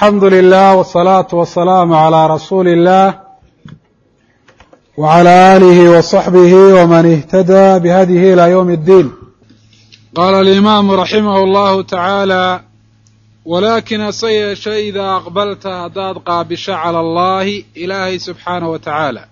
الحمد لله والصلاة والسلام على رسول الله وعلى آله وصحبه ومن اهتدى بهديه إلى يوم الدين. قال الإمام رحمه الله تعالى: ولكن سيش إذا أقبلت هداد قابش على الله إلهي سبحانه وتعالى،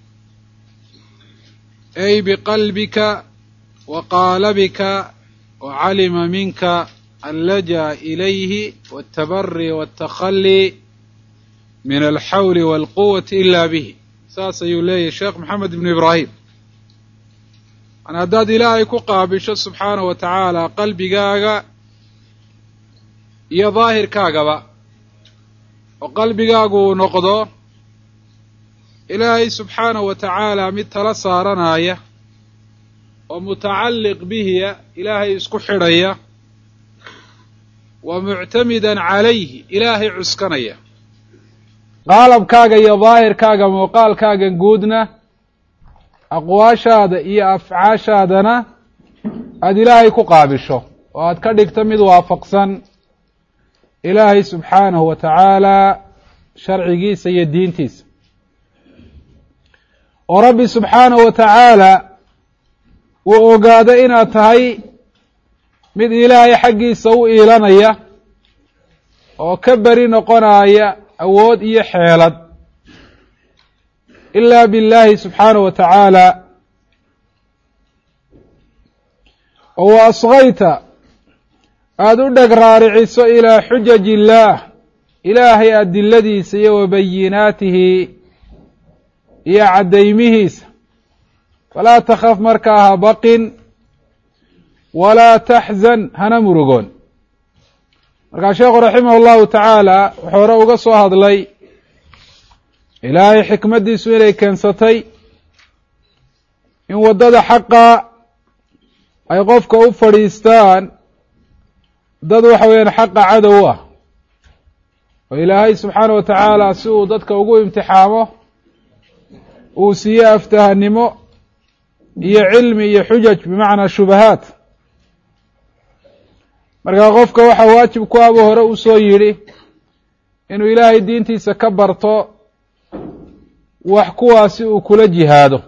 أي بقلبك وقالبك وعلم منك اللجأ إليه والتبري والتخلي من الحول والقوة إلا به. saas ayuu leeyahy sheekh maxamed ibnu ibraahim. haddaad ilaahay ku qaabisho subxaana wa tacaala qalbigaaga iyo daahirkaagaba, oo qalbigaagu uu noqdo ilaahay subxaana wa tacaala mid tala saaranaya oo mutacalliq bihiya, ilaahay isku xidhaya, wa muctamidan calayhi, ilaahay cuskanaya. qaalabkaaga iyo daahirkaaga muuqaalkaaga guudna, aqwaashaada iyo afcaashaadana aada ilaahay ku qaabisho oo aad ka dhigto mid waafaqsan ilaahay subxaanahu wa tacaala sharcigiisa iyo diintiisa, oo rabbi subxaanahu wa tacaala uu ogaado inaad tahay mid ilaahay xaggiisa u iilanaya oo ka beri noqonaya awood iyo xeelad ilaa billaahi subxaanahu wa tacaala, oo wa asqayta aada u dheg raariciso ilaa xujaji illaah, ilaahay adiladiisa iyo wa bayinaatihi iyo caddaymihiisa. falaa takhaf markaa ha baqin, walaa taxzan hana murugoon. markaa sheekhu raximah allahu tacaala wuxuu hore uga soo hadlay ilaahay xikmaddiisu inay keensatay in waddada xaqa ay qofka u fadhiistaan dad waxa weeyaan xaqa cadow ah, oo ilaahay subxaana wa tacaala si uu dadka ugu imtixaamo uu siiye aftahanimo iyo cilmi iyo xujaj bimacnaa shubahaat. markaa qofka waxaa waajib ku abuu hore u soo yidhi inuu ilaahay diintiisa ka barto wax kuwaasi uu kula jihaado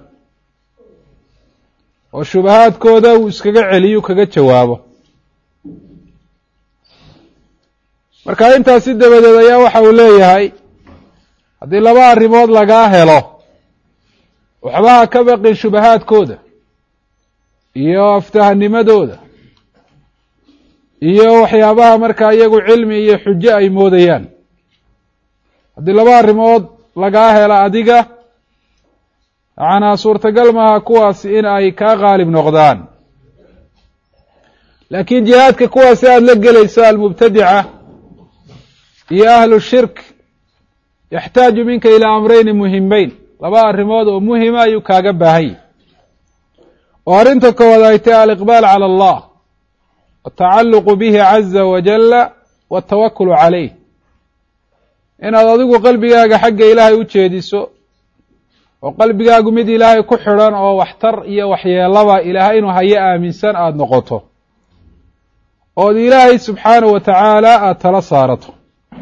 oo shubahaadkooda uu iskaga celiyo kaga jawaabo. marka intaasi dabadeed ayaa waxa uu leeyahay haddii laba arrimood lagaa helo, waxba ha ka baqin shubahaadkooda iyo aftahanimadooda iyo waxyaabaha markaa iyagu cilmi iyo xujo ay moodayaan. haddii laba arrimood lagaa helo adiga, macnaa suurtagal maaha kuwaasi in ay kaa qaalib noqdaan. laakiin jihaadka kuwaasi aada la gelayso almubtadica iyo ahlu shirk yaxtaaju minka ilaa amrayni muhimeyn, laba arrimood oo muhima ayuu kaaga baahanya. oo arrinta koowaad ay tahay aliqbaal cala allah, watacaluqu bihi caza wajalla watawakulu calayh, inaad adigu qalbigaaga xagga ilaahay u jeediso oo qalbigaagu mid ilaahay ku xidhan oo waxtar iyo waxyeelaba ilaahay inuu hayo aaminsan aada noqoto, ood ilaahay subxaanahu wa tacaala aada tala saarato.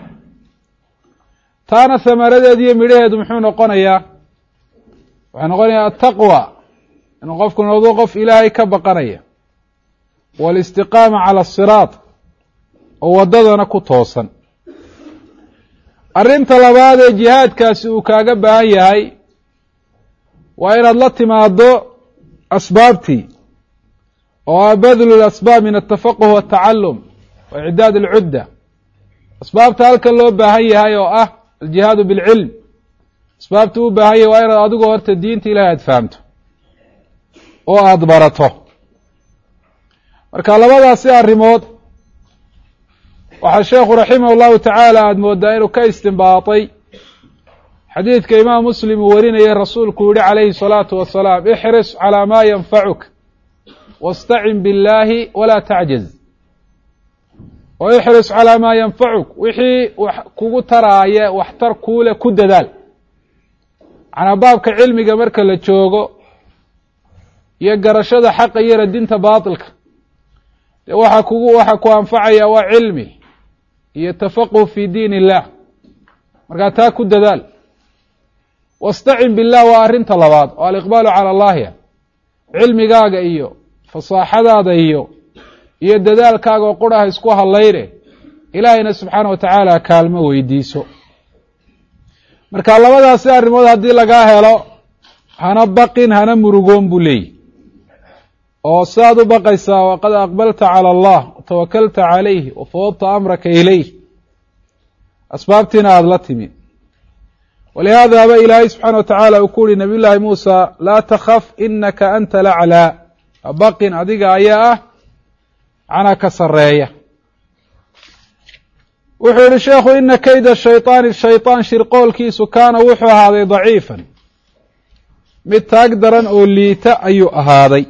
taana hamaradeed iyo midhaheedu muxuu noqonayaa? waxay noqonayaa attaqwa, inuu qofku noqdo qof ilaahay ka baqanaya, waalistiqaama cala asiraat, oo waddadana ku toosan. arrinta labaad ee jihaadkaasi uu kaaga baahan yahay waa inaad la timaado asbaabtii, oo ah badlu lasbaab min altafaquh waltacallum wa icdaad alcudda. asbaabta halkan loo baahan yahay oo ah aljihaadu bilcilm, asbaabta u baahan yahay waa inaad adigu horta diinta ilahay aada fahamto oo aada barato. marka labadaasi arrimood waxaa sheekhu raximah allahu tacaala aada moodaa inuu ka istinbaatay xadiidka imaam muslim uu warinayay, rasuulku yihi calayhi salaatu wasalaam: ixris calaa maa yanfacuk wastacin billaahi walaa tacjaz. oo ixris calaa maa yanfacuk, wixii wax kugu taraaya waxtar kuule ku dadaal. macnaa baabka cilmiga marka la joogo iyo garashada xaqa iyo radinta baatilka, dee waxa ku anfacaya waa cilmi iyo tafaquh fi diin illah markaa taa ku dadaal wastacin billah waa arrinta labaad oo aliqbaalu cala allahi cilmigaaga iyo fasaaxadaada iyo dadaalkaaga oo quraha isku hadlayne ilaahayna subxaana wa tacaala kaalmo weydiiso marka labadaasi arrimood haddii lagaa helo hana baqin hana murugoon buu leeyihi oo sidaad u baqaysaa waqad aqbalta cala allah watawakalta calayhi wafawdta amraka ilayh asbaabtiina aada la timid walihaada ba ilaahay subxaana wa tacaala uu ku yihi nabiy llaahi muusa laa takhaf inaka anta laclaa habaqin adiga ayaa ah cana ka sareeya wuxuu yihi sheekhu ina kayda shayطaani shayطaan shirqoolkiisu kaana wuxuu ahaaday daciifan mid taag daran oo liita ayuu ahaaday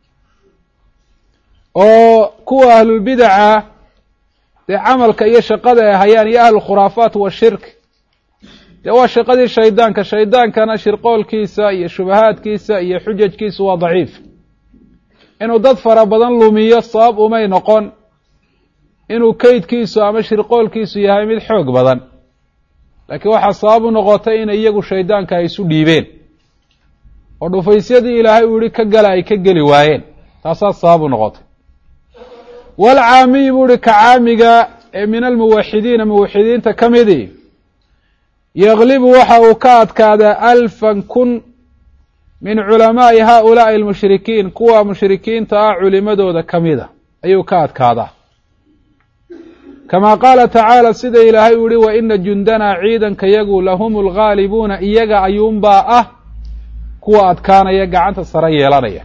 oo kuwa ahlulbidaca dee camalka iyo shaqada ay hayaan iyo ahlulkhuraafaat washirk dee waa shaqadii shaydaanka shaydaankana shirqoolkiisa iyo shubahaadkiisa iyo xujajkiisu waa daciif inuu dad fara badan lumiyo sabab umay noqon inuu kaydkiisu ama shirqoolkiisu yahay mid xoog badan laakiin waxaa sabab u noqotay inay iyagu shaydaanka ay isu dhiibeen oo dhufaysyadii ilaahay uu yihi ka gala ay ka geli waayeen taasaa sabab u noqotay walcaamiyi buu ihi ka caamiga ee min almuwaxidiina muwaxidiinta ka midii yaglibu waxa uu ka adkaadaa alfan kun min culamaa'i haaulaa'i almushrikiin kuwa mushrikiinta ah culimadooda ka mida ayuu ka adkaadaa kamaa qaala tacaala sida ilaahay uu yihi wa ina jundanaa ciidanka yagu lahum alghaalibuuna iyaga ayuunbaa ah kuwa adkaanaya gacanta sare yeelanaya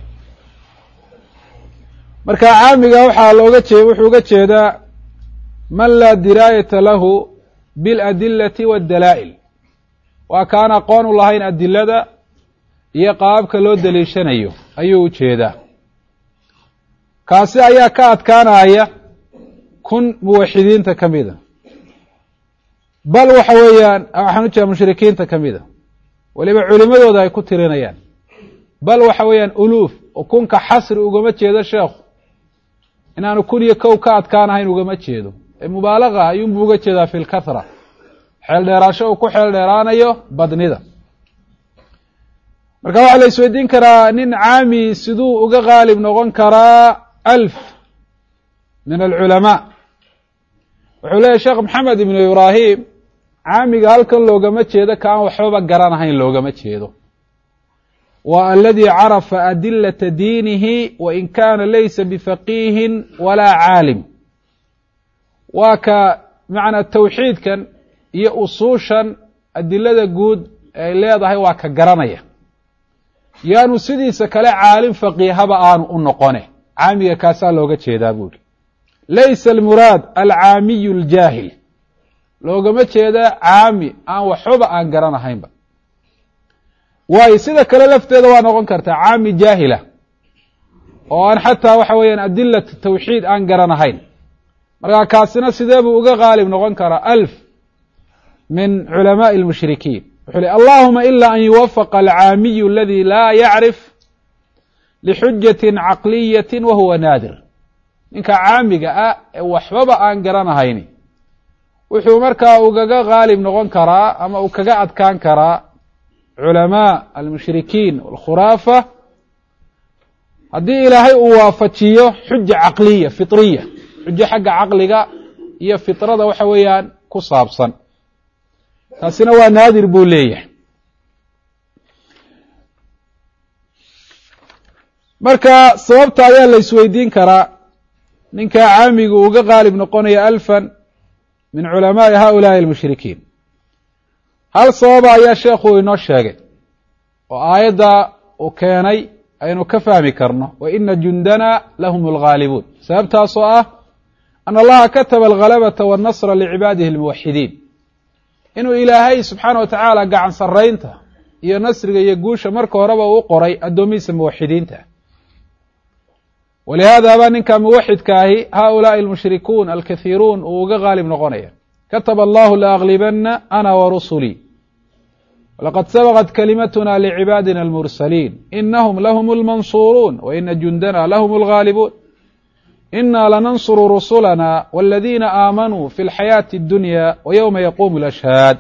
marka caamiga wuxuu uga jeedaa man laa diraayata lahu biاladilati waاdalaa'il waa kaan aqoon u lahayn adilada iyo qaababka loo daliishanayo ayuu u jeedaa kaasi ayaa ka adkaanaya kun muwaxidiinta ka mida bal waxa weeyaan waxaan u jeeda mushrikiinta ka mida weliba culimadooda ay ku tirinayaan bal waxa weeyaan uluuf oo kunka xasri ugama jeedo sheekhu inaanu kun iyo kow ka adkaanahayn ugama jeedo ee mubaalaga ayuunbuu uga jeedaa fi lkathra xeel dheeraasho uu ku xeel dheeraanayo badnida marka waxaa la isweydiin karaa nin caami siduu uga qaalib noqon karaa alf min alculamaa wuxuu leeyahy sheekh maxamed ibnu ibraahim caamiga halkan loogama jeedo ka aan waxbaba garanahayn loogama jeedo waa aladii carafa adilata diinihi wain kaana laysa bifaqiihin walaa caalim waa ka macnaa tawxiidkan iyo usuushan adilada guud ay leedahay waa ka garanaya yaanu sidiisa kale caalim faqiihaba aanu u noqone caamiga kaasaa looga jeedaa buuri laysa almuraad alcaamiyu aljaahil loogama jeeda caami aan waxbaba aan garanahaynba waayo sida kale lafteeda waa noqon kartaa caami jaahila oo aan xataa waxa weeyaan adilat tawxiid aan garanahayn markaa kaasina sidee buu uga qaalib noqon karaa alf min culamaaءi اlmushrikiin wuxuu li allahuma ila an yuwafaqa alcaamiyu aladi laa yacrif lixujaةi caqliyaةi wa huwa naadir ninka caamiga ah ee waxbaba aan garanahayni wuxuu markaa ugaga qaalib noqon karaa ama uu kaga adkaan karaa culamaa almushrikiin wاlkhuraafa haddii ilaahay uu waafajiyo xuja caqliya fiطriya xujo xagga caqliga iyo fiطrada waxa weeyaan ku saabsan taasina waa naadir buu leeyahay marka sababta ayaa la isweydiin karaa ninka caamigu uga qaalib noqonaya alfan min culamaaءi haؤulaaءi اlmushrikiin hal sababa ayaa sheekhu inoo sheegay oo aayadda uu keenay aynu ka fahmi karno wa ina jundana lahum اlghaalibuun sababtaasoo ah an allaha kataba alghalabata waاnnasra licibaadihi اlmuwaxidiin inuu ilaahay subxaana wa tacaala gacan saraynta iyo nasriga iyo guusha marka horeba uu qoray addoomihiisa muwaxidiinta walihaada baa ninka muwaxidka ahi haؤulaaءi almushrikuun alkathiiruun uu uga qaalib noqonaya kataba allahu laaglibana ana warusulii walaqad sabaqat kalimatuna licibaadina almursaliin inahum lahum اlmansuuruun waina jundana lahum اlghaalibuun إنا لننصر رسلنا والذين آمنوا في الحياة الدنيا ويوم يقوم الأشهاد.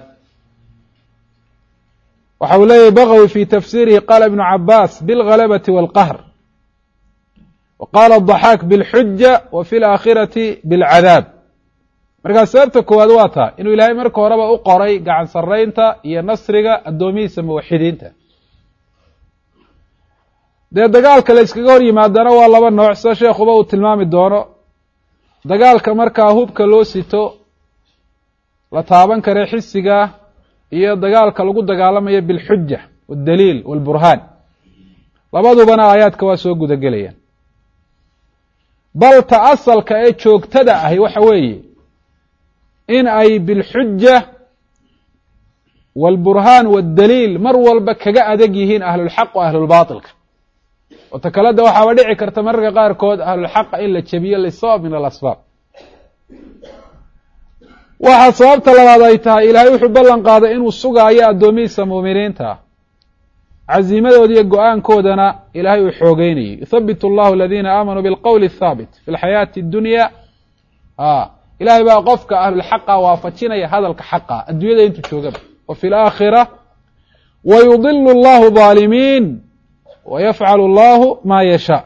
waxa uu leeyahy bغوي في تفسيره قال ابن عباس بالغلبة والقهر وقال الضحاك بالxuجة وفي الآkhرة بالعذاab. markaa sababta koowaad waa taa inuu ilaahay marka horeba u qoray gacan saraynta iyo nasriga addoomihiisa muwaxidiinta. dee dagaalka la iskaga hor yimaadana waa laba nooc sida sheekuba uu tilmaami doono. dagaalka markaa hubka loo sito la taaban kare xisiga iyo dagaalka lagu dagaalamayo bilxuja waaldaliil waalburhaan, labadubana aayaadka waa soo guda gelayaan. bal ta asalka ee joogtada ahi waxa weeye in ay bilxuja waalburhaan waaldaliil mar walba kaga adag yihiin ahlulxaq wa ahlulbaatilka. oo ta kaleda waxaaba dhici karta mararka qaarkood ahlulxaqa in la jebiyo lisabab min alasbaab. waxaa sababta labaad ay tahay ilaahay wuxuu ballan qaaday inuu sugaayo addoomihiisa muuminiinta caziimadooda iyo go-aankoodana ilaahay uu xoogeynayo. yuthabitu allahu aladiina aamanuu bilqowli athaabit fi lxayaati addunya. ilaahay baa qofka ahlulxaqa waafajinaya hadalka xaqa adduunyada intuu joogaba. wa fi laakhira wayudilu allahu ظaalimiin wayafcalu allahu ma yashaa.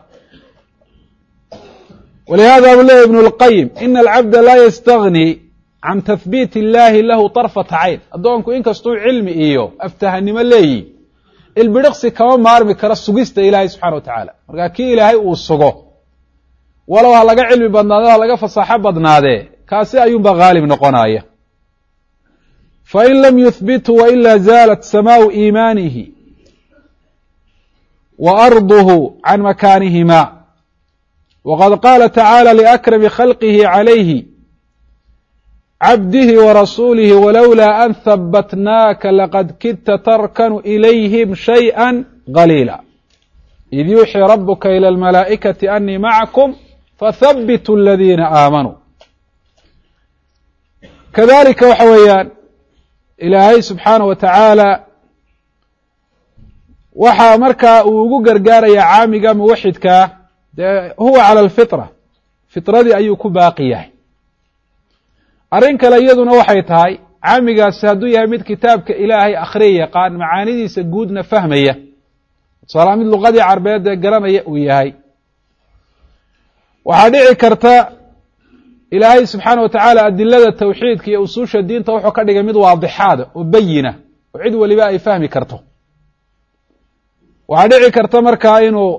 walihada buu leeyay ibnu اlqayim ina alcabda laa yastagni can tahbiit illahi lahu طarfata cayn. addoonku inkastuu cilmi iyo aftahanimo leeyihi ilbidhiqsi kama maarmi karo sugista ilaahay subxana wa tacaala. markaa kii ilaahay uu sugo walow ha laga cilmi badnaado ha laga fasaaxo badnaadee kaasi ayuunba haalib noqonaya. fain lam yuhbitu wailaa zaalat samaau iimaanihi wa arduhu can makaanihima. waqad qaala tacaala liakrami khalqihi calayhi cabdihi warasuulihi walowlaa an habbatnaaka laqad kidta tarkanu ilayhim shayئa qaliila id yuuxii rabuka ilى اlmalaa'ikati anii macakum fathabituu aladiina aamanuu. kadalika waxa weeyaan ilaahay subxaanaه wa tacaala waxaa markaa uu ugu gargaaraya caamiga muwaxidkaa dee huwa calى alfitra, fitradii ayuu ku baaqi yahay. arrin kale iyaduna waxay tahay caamigaasi hadduu yahay mid kitaabka ilaahay akhriya yaqaan macaanidiisa guudna fahmaya, tusaala mid luqadii carbeed ee garanaya uu yahay, waxaa dhici karta ilaahay subxaana wa tacaala adilada tawxiidka iyo usuusha diinta wuxuu ka dhigay mid waadixaada oo bayina oo cid waliba ay fahmi karto. waxaa dhici karta markaa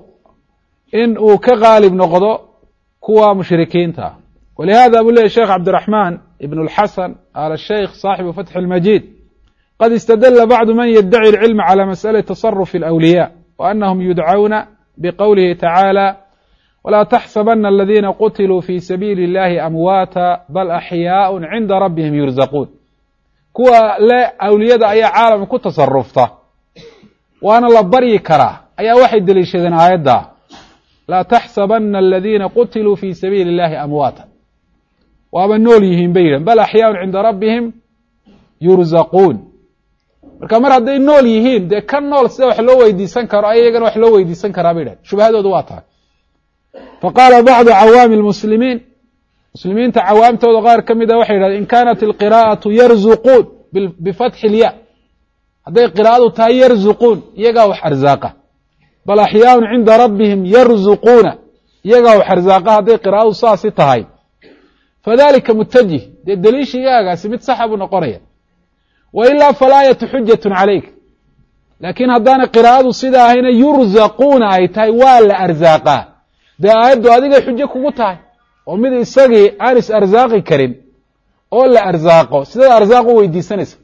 in uu ka qaalib noqdo kuwa mushrikiinta. ولهذا أبو لي الشيخ عبد الرحمن ابن الحسن آل الشيخ صاحب فتح المجيد قد استدل بعض من يدعي العلم على مسألة تصرف الأولياء وأنهم يدعون بقوله تعالى ولا تحسبن الذين قتلوا في سبيل الله أمواتا بل أحياء عند ربهم يرزقون. كوا لا أولياء أي عالم كتصرفته وأنا لبري كراه أي واحد دليشدن آيات لا تحسبن الذين قتلوا في سبيل الله أمواتا waaba nool yihiin bay yidhahen bal axyaaun cinda rabbihim yurzaquun. marka mar hadday nool yihiin dee ka nool sida wax loo weydiisan karo ayagana wax loo weydiisan karaa bay yidhahen. shubhadoodu waa tahay. faqaala bacdu cawaami lmuslimiin, muslimiinta cawaamtooda qaar ka mida waxay yidhahdeen in kaanat alqiraa'atu yarzuquun bifatxi ilya, hadday qiraa'adu tahay yarzuquun iyagaa wax arzaaqa, bal axyaaun cinda rabbihim yarzuquuna iyagaa wax arzaaqa hadday qiraa'adu saasi tahay fadalika mutajih, dee daliishigaagaasi mid saxa buu noqonaya. wa ilaa falaayatu xujatun calayk, laakiin haddaana qiraa'adu sida ahayna yurzaquuna ay tahay waa la arsaaqaa, dee aayaddu adigay xujo kugu tahay oo mid isagii aan is arsaaqi karin oo la arsaaqo sidaad arsaaq u weydiisanaysa.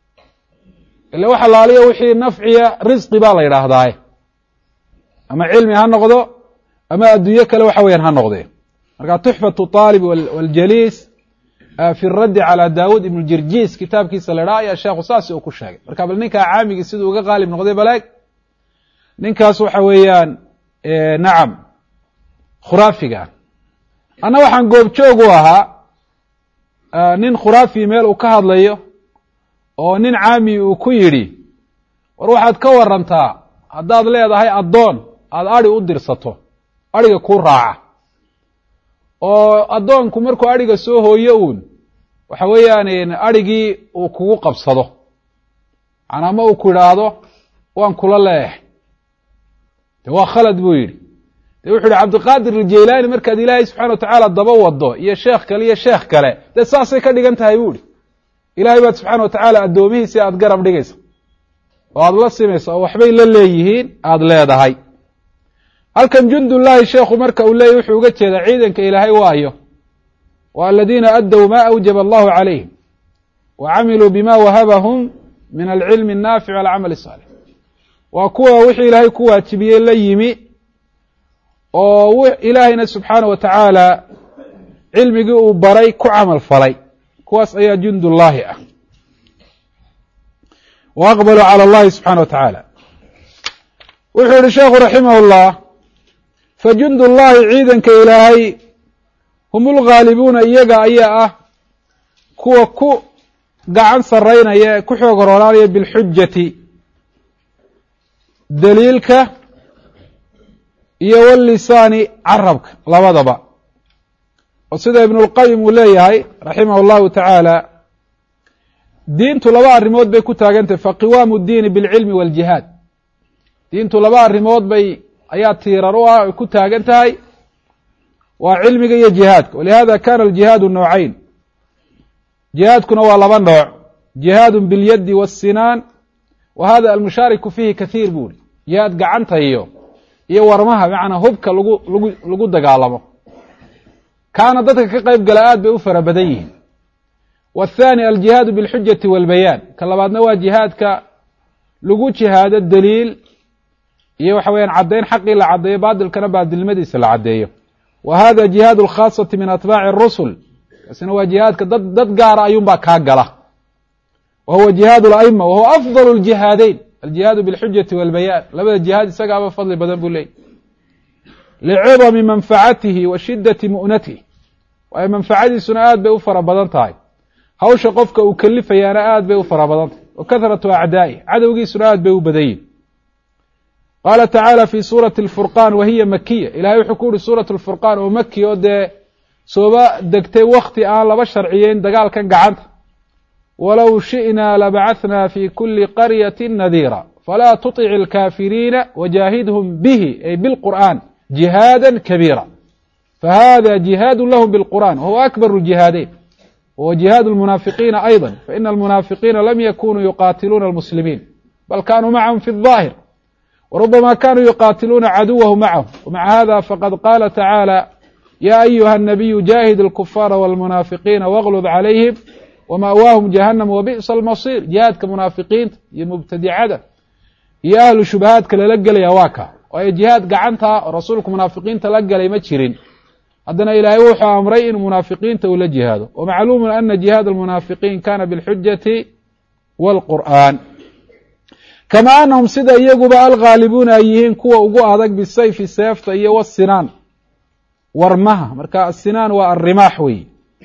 ila wax alaaliya wixii nafciya risqi baa la yidhaahdaaye, ama cilmi ha noqdo ama adduunyo kale waxa weeyaan ha noqdee. marka tuxfatu طaalib waljaliis fi raddi calى daawud ibn jirjis kitaabkiisa la idhaha ayaa sheekhu saasi uu ku sheegay. marka bal ninkaa caamigii siduu uga qaalib noqday balaag ninkaas waxa weeyaan nacam khuraafiga. anna waxaan goobjoog u ahaa nin khuraafi meel uu ka hadlayo oo nin caami uu ku yidhi war waxaad ka warantaa haddaad leedahay addoon aada adhi u dirsato adhiga kuu raaca oo addoonku markuu adhiga soo hooyo uun waxa weeyaan adhigii uu kugu qabsado macnaa ma uu ku idhaahdo waan kula leeyahay de waa khalad buu yidhi de wuxu yihi cabdiqaadir aljaylaani markaad ilaahay subxana wa tacaala daba wado iyo sheekh kale iyo sheekh kale dee saasay ka dhigan tahay buu ihi ilaahay baad subxaana wa tacaala addoomihiisi aada garab dhigaysa oo aada la simaysa oo waxbay la leeyihiin aada leedahay halkan jundullaahi sheekhu marka uu leeyahy wuxuu uga jeedaa ciidanka ilaahay waayo wa aladiina addow ma awjaba allahu calayhim wa camiluu bima wahabahum min alcilmi annaafici walcamal asaalix waa kuwa wixii ilaahay ku waajibiyey la yimi oo ilaahayna subxaana wa tacaala cilmigii uu baray ku camal falay kuwaas ayaa jundullaahi ah wa aqbaluu cala allahi subxana wa tacaala wuxuu yihi sheekhu raximah llah fa jundullaahi ciidanka ilaahay hum ulghaalibuuna iyaga ayaa ah kuwa ku gacan saraynaya ee ku xoog horoonaanaya bilxujati daliilka iyo wallisaani carabka labadaba oo sida ibnulqayim uu leeyahay raximah llahu tacaala diintu laba arrimood bay ku taagantahy faqiwaamu ddiini bilcilmi waaljihaad diintu laba arrimood bay ayaa tiirar u ah ay ku taagan tahay waa cilmiga iyo jihaadka walihada kana aljihaadu noocayn jihaadkuna waa laba nooc jihaadu biاlyadi waالsinaan wa hada almushaariku fiihi kahiir bu uri jihaad gacanta iyo warmaha macnaa hubka lagu dagaalamo kaana dadka ka qayb gala aad bay u fara badan yihiin waاthani aljihaadu biاlxujati wاlbayaan ka labaadna waa jihaadka lagu jihaado daliil iyo waxa weyaan caddayn xaqii la caddeeyo baadilkana baadilnimadiisa la caddeeyo wa hada jihaad alkhaasati min atbaaci اrusul kaasina waa jihaadka dad gaara ayuunbaa kaa gala wa huwa jihaad اla'ima wa huwa afضal اljihaadayn aljihaadu biاlxujati wاlbayaan labada jihaad isagaaba fadli badan buu leeyay licidami manfacatihi wa shidati mu'natihi waayo manfacadiisuna aad bay u fara badan tahay hawsha qofka uu kelifayaana aad bay u fara badan tahay wa kahratu acdaa'ih cadowgiisuna aad bay u badan yihin qaala tacaala fi suurati alfurqaan wa hiya makiya ilahay wuxuu ku yihi suuratu alfurqaan oo maki oo dee sooba degtay wakti aan laba sharciyeyn dagaalkan gacanta walow shi'naa labacathnaa fi kuli qaryati nadiira falaa tuطic alkaafiriina wajaahidhum bihi ay bilqur'an jihaada kabiira fahada jihaadu lahum bilqur'an wahuwa akbaru jihaadayn wahuwa jihaadu lmunaafiqiina ayضa faina almunaafiqiina lam yakunuu yuqaatiluuna almuslimiin bal kanuu macahum fi الظaahir وربما كانوا يقاتلون عدوه معهم ومع هذا فقد قال تعالى يا أيها النبي جاهد الكفار والمنافقين واغلظ عليهم ومأواهم جهنم وبئس المصير جهادك منافقين مبتدعة يا أهل شبهات كاللقل يواكا وهي جهاد قعنتها رسولك منافقين تلقل يمتشرين عندنا إلى يوحى أمرين منافقين تولى جهاده ومعلوم أن جهاد المنافقين كان بالحجة والقرآن kama anahum sida iyaguba alghaalibuuna ay yihiin kuwa ugu adag bisayfi seefta iyo wasinaan warmaha marka asinaan waa alrimaax wey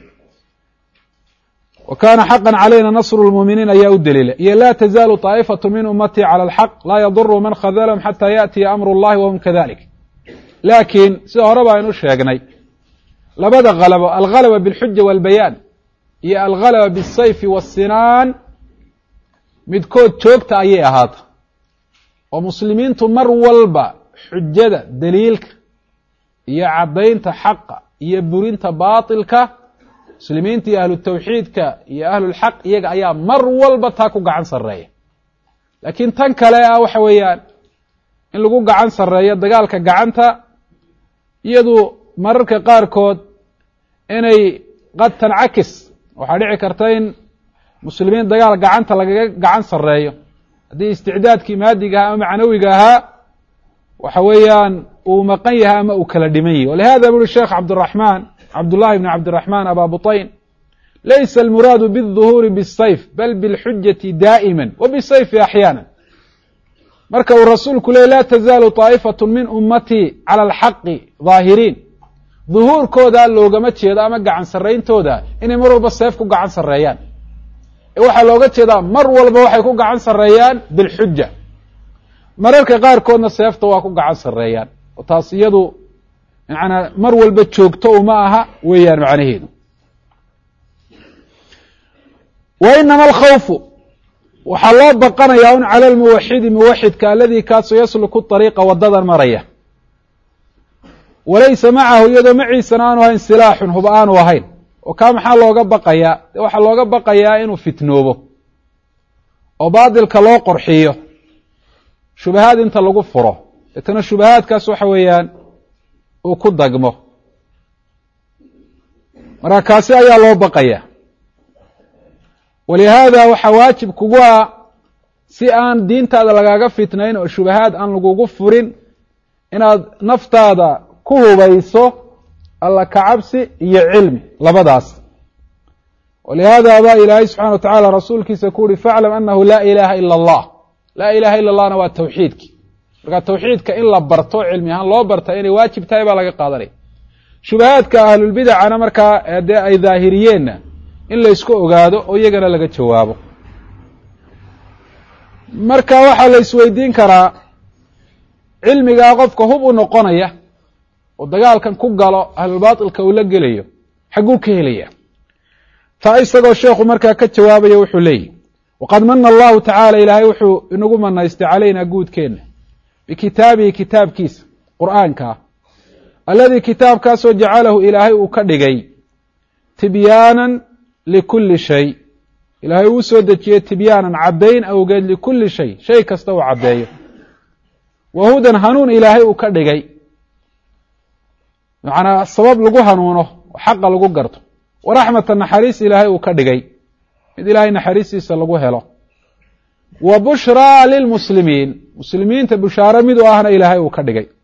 wa kana xaqan calayna nasru lmuuminiin ayaa u daliila iyo laa tazaalu طaa'ifatu min ummatii cala alxaq laa yaduru man khadalahum xataa yaأtiya amru اllahi wahum kadalik laakiin sida hore ba aynu sheegnay labada halabo alghalaba biاlxuja wاlbayaan iyo alghalaba biالsayfi waالsinaan midkood joogta ayay ahaata oo muslimiintu mar walba xujada daliilka iyo caddaynta xaqa iyo burinta baatilka muslimiinta iyo ahlu tawxiidka iyo ahlulxaq iyaga ayaa mar walba taa ku gacan sarreeya laakiin tan kale ah waxa weeyaan in lagu gacan sarreeyo dagaalka gacanta iyadu mararka qaarkood inay qad tancakis waxaa dhici karta in muslimiin dagaal gacanta lagaga gacan sarreeyo haddii isticdaadkii maadiga ahaa ama macnawiga ahaa waxa weeyaan uu maqan yahay ama uu kala dhiman yahay walihada bu uhi sheekh cabdullahi bn cabdiraxmaan aba buطayn laysa almuraadu biالظuhuuri bالsayf bal biاlxujati daa'ima wa bisayfi axyaana marka uu rasuulku leey laa tazaalu طaa'ifaة min ummatii calى alxaqi ظaahiriin ظuhuurkooda loogama jeedo ama gacan sarrayntooda inay mar walba seef ku gacan sarreeyaan waxaa looga jeedaa mar walba waxay ku gacan sarreeyaan bilxuja mararka qaarkoodna seefta waa ku gacan sarreeyaan oo taas iyadu macnaa mar walba joogto uma aha weeyaan macnaheedu wa inama alkhawfu waxaa loo baqanayaa un cala almuwaxidi muwaxidka aladii kaasoo yasluku طariiqa wadadan maraya walaysa macahu iyadoo maciisana aanu ahayn silaaxun hub aanu ahayn oo kaa maxaa looga baqayaa de waxaa looga baqayaa inuu fitnoobo oo baadilka loo qorxiyo shubahaad inta lagu furo deetana shubahaadkaas waxa weeyaan uu ku dagmo marka kaasi ayaa loo baqaya walihaada waxaa waajib kugu ah si aan diintaada lagaaga fitnayn oo shubahaad aan lagugu furin inaad naftaada ku hubayso alla kacabsi iyo cilmi labadaas walihaada baa ilaahay subxana wa tacaala rasuulkiisa ku uhi faclam anahu laa ilaha ila allah laa ilaha ila allahna waa tawxiidki marka tawxiidka in la barto cilmi ahaan loo barta inay waajib tahay baa laga qaadanaya shubahaadka ahlulbidacana markaa dee ay daahiriyeenna in la isku ogaado oo iyagana laga jawaabo marka waxaa la isweydiin karaa cilmigaa qofka hub u noqonaya oo dagaalkan ku galo ahlulbaatilka uu la gelayo xagguu ka helaya taa isagoo sheekhu markaa ka jawaabaya wuxuu leeyihi waqad mana allahu tacaala ilaahay wuxuu inagu manaystay calaynaa guudkeenna bikitaabihi kitaabkiisa qur'aankaa alladii kitaabkaasoo jacalahu ilaahay uu ka dhigay tibyaanan likulli shay ilaahay uu soo dejiyey tibyaanan caddayn awgeed likulli shay shay kasta uu caddeeyo wa hudan hanuun ilaahay uu ka dhigay macnaa sabab lagu hanuuno oo xaqa lagu garto wa raxmata naxariis ilaahay uu ka dhigay mid ilaahay naxariistiisa lagu helo wa bushraa lilmuslimiin muslimiinta bushaaro mid u ahna ilaahay uu ka dhigay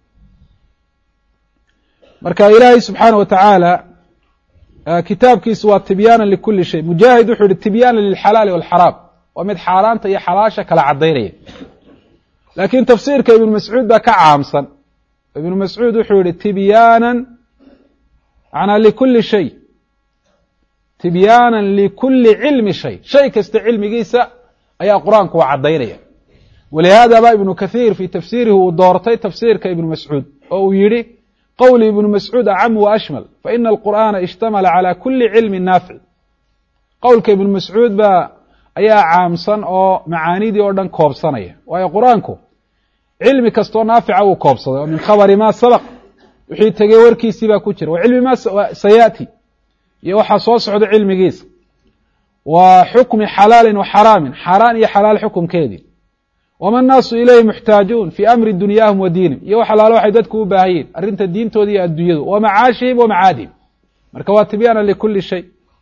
marka ilaahay subxaana wa tacaala kitaabkiisu waa tibyaanan likulli shay mujaahid wuxuu yihi tibyaanan lilxalaali walxaraam waa mid xaaraanta iyo xalaasha kala caddaynaya laakiin tafsiirka ibnu mascuud baa ka caamsan ibnu mascuud wuxuu yihi tibyaanan manaa likulli shay tibyaanan likulli cilmi shay shay kasta cilmigiisa ayaa qur-aanku waa caddaynaya walihaada ba ibnu kathiir fii tafsiirihi uu doortay tafsiirka ibnu mascuud oo uu yihi qowli ibnu mascuud acamu wa ashmal faina alqur'aana ishtamala calى kuli cilmi naafic qowlka ibnu mascuud baa ayaa caamsan oo macaanidii oo dhan koobsanaya waayo qur-aanku cilmi kastoo naafica wuu koobsaday oo min khabari ma sabaq wixii tegey warkiisii baa ku jira wa cilmi ma sayaati iyo waxaa soo socda cilmigiisa wa xukmi xalaalin wa xaraamin xaaraan iyo xalaal xukumkeedii wama annaasu ilayhi muxtaajuun fii amri dunyaahum wa diinihim iyo wax alaalo waxay dadku u baahan yihin arrinta diintooda iyo adduunyadu wa macaashihim wa macaadihim marka waa tibyaana likulli shay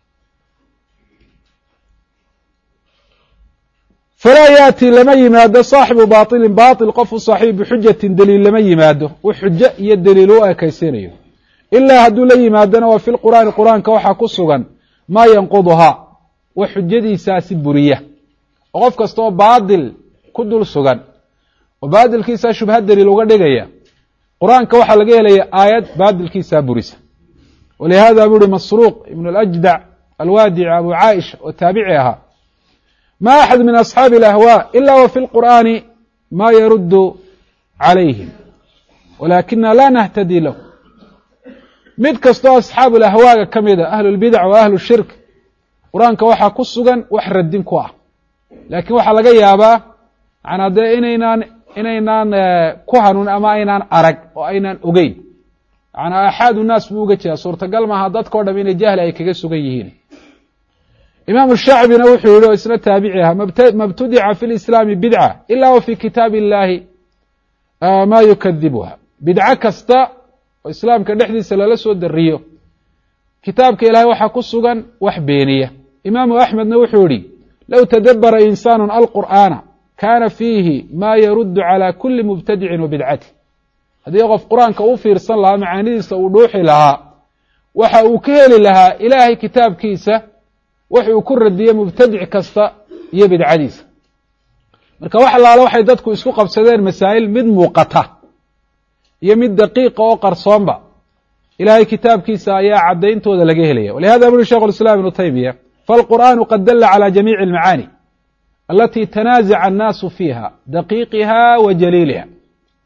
falaa yaati lama yimaado saaxibu baatilin baatil qof u saaxiib bixujatin daliil lama yimaado u xujo iyo daliil u ekaysinayo ilaa hadduu la yimaadona waa fi lqur'aani qur-aanka waxaa ku sugan maa yanquduhaa wax xujadiisaasi buriya oo qof kastaoo baatil ku dul sugan oo baadilkiisaa shubha daliil uga dhigaya qur-aanka waxaa laga helaya aayad baadilkiisaa burisa walihaada buu uhi masruuq ibn alajdac alwaadici abu caaisha oo taabici ahaa ma axad min asxaabi alahwaa ila wa fi lqur'aani ma yaruddu calayhim walaakina la nahtadii lahu mid kastoo asxaabu lahwaaga ka mida ahlulbidac wa ahlu shirk qur-aanka waxaa ku sugan wax radin ku ah laakiin waxaa laga yaabaa manaa dee inaynaan ku hanuun ama aynaan arag oo aynaan ogeyn manaa axaadu naas buu uga jeeda suurtagal maaha dadkao dham inay jahli ay kaga sugan yihiin imaamu shaacibina wuxuu yihi oo isna taabici aha mabtudica fi lislaami bidca ila wa fi kitaabi illahi ma yukadibuha bidco kasta oo islaamka dhexdiisa lala soo dariyo kitaabka ilahay waxaa ku sugan wax beeniya imaamu axmedna wuxuu yihi low tadabara insaanu alqur'aana kaana fiihi ma yaruddu calى kuli mubtadicin wa bidcati haddii qof qur-aanka u fiirsan lahaa macaanidiisa uu dhuuxi lahaa waxa uu ka heli lahaa ilaahay kitaabkiisa wax uu ku radiye mubtadic kasta iyo bidcadiisa marka wax alaala waxay dadku isku qabsadeen masaa'il mid muuqata iyo mid daqiiqa oo qarsoonba ilaahay kitaabkiisa ayaa caddayntooda laga helaya walihada buri shekh اliسlam ibnu taymiya falqur'aanu qad dala calى jamiici اlmacaani alati tanaazaca annaasu fiiha daqiiqiha wa jaliiliha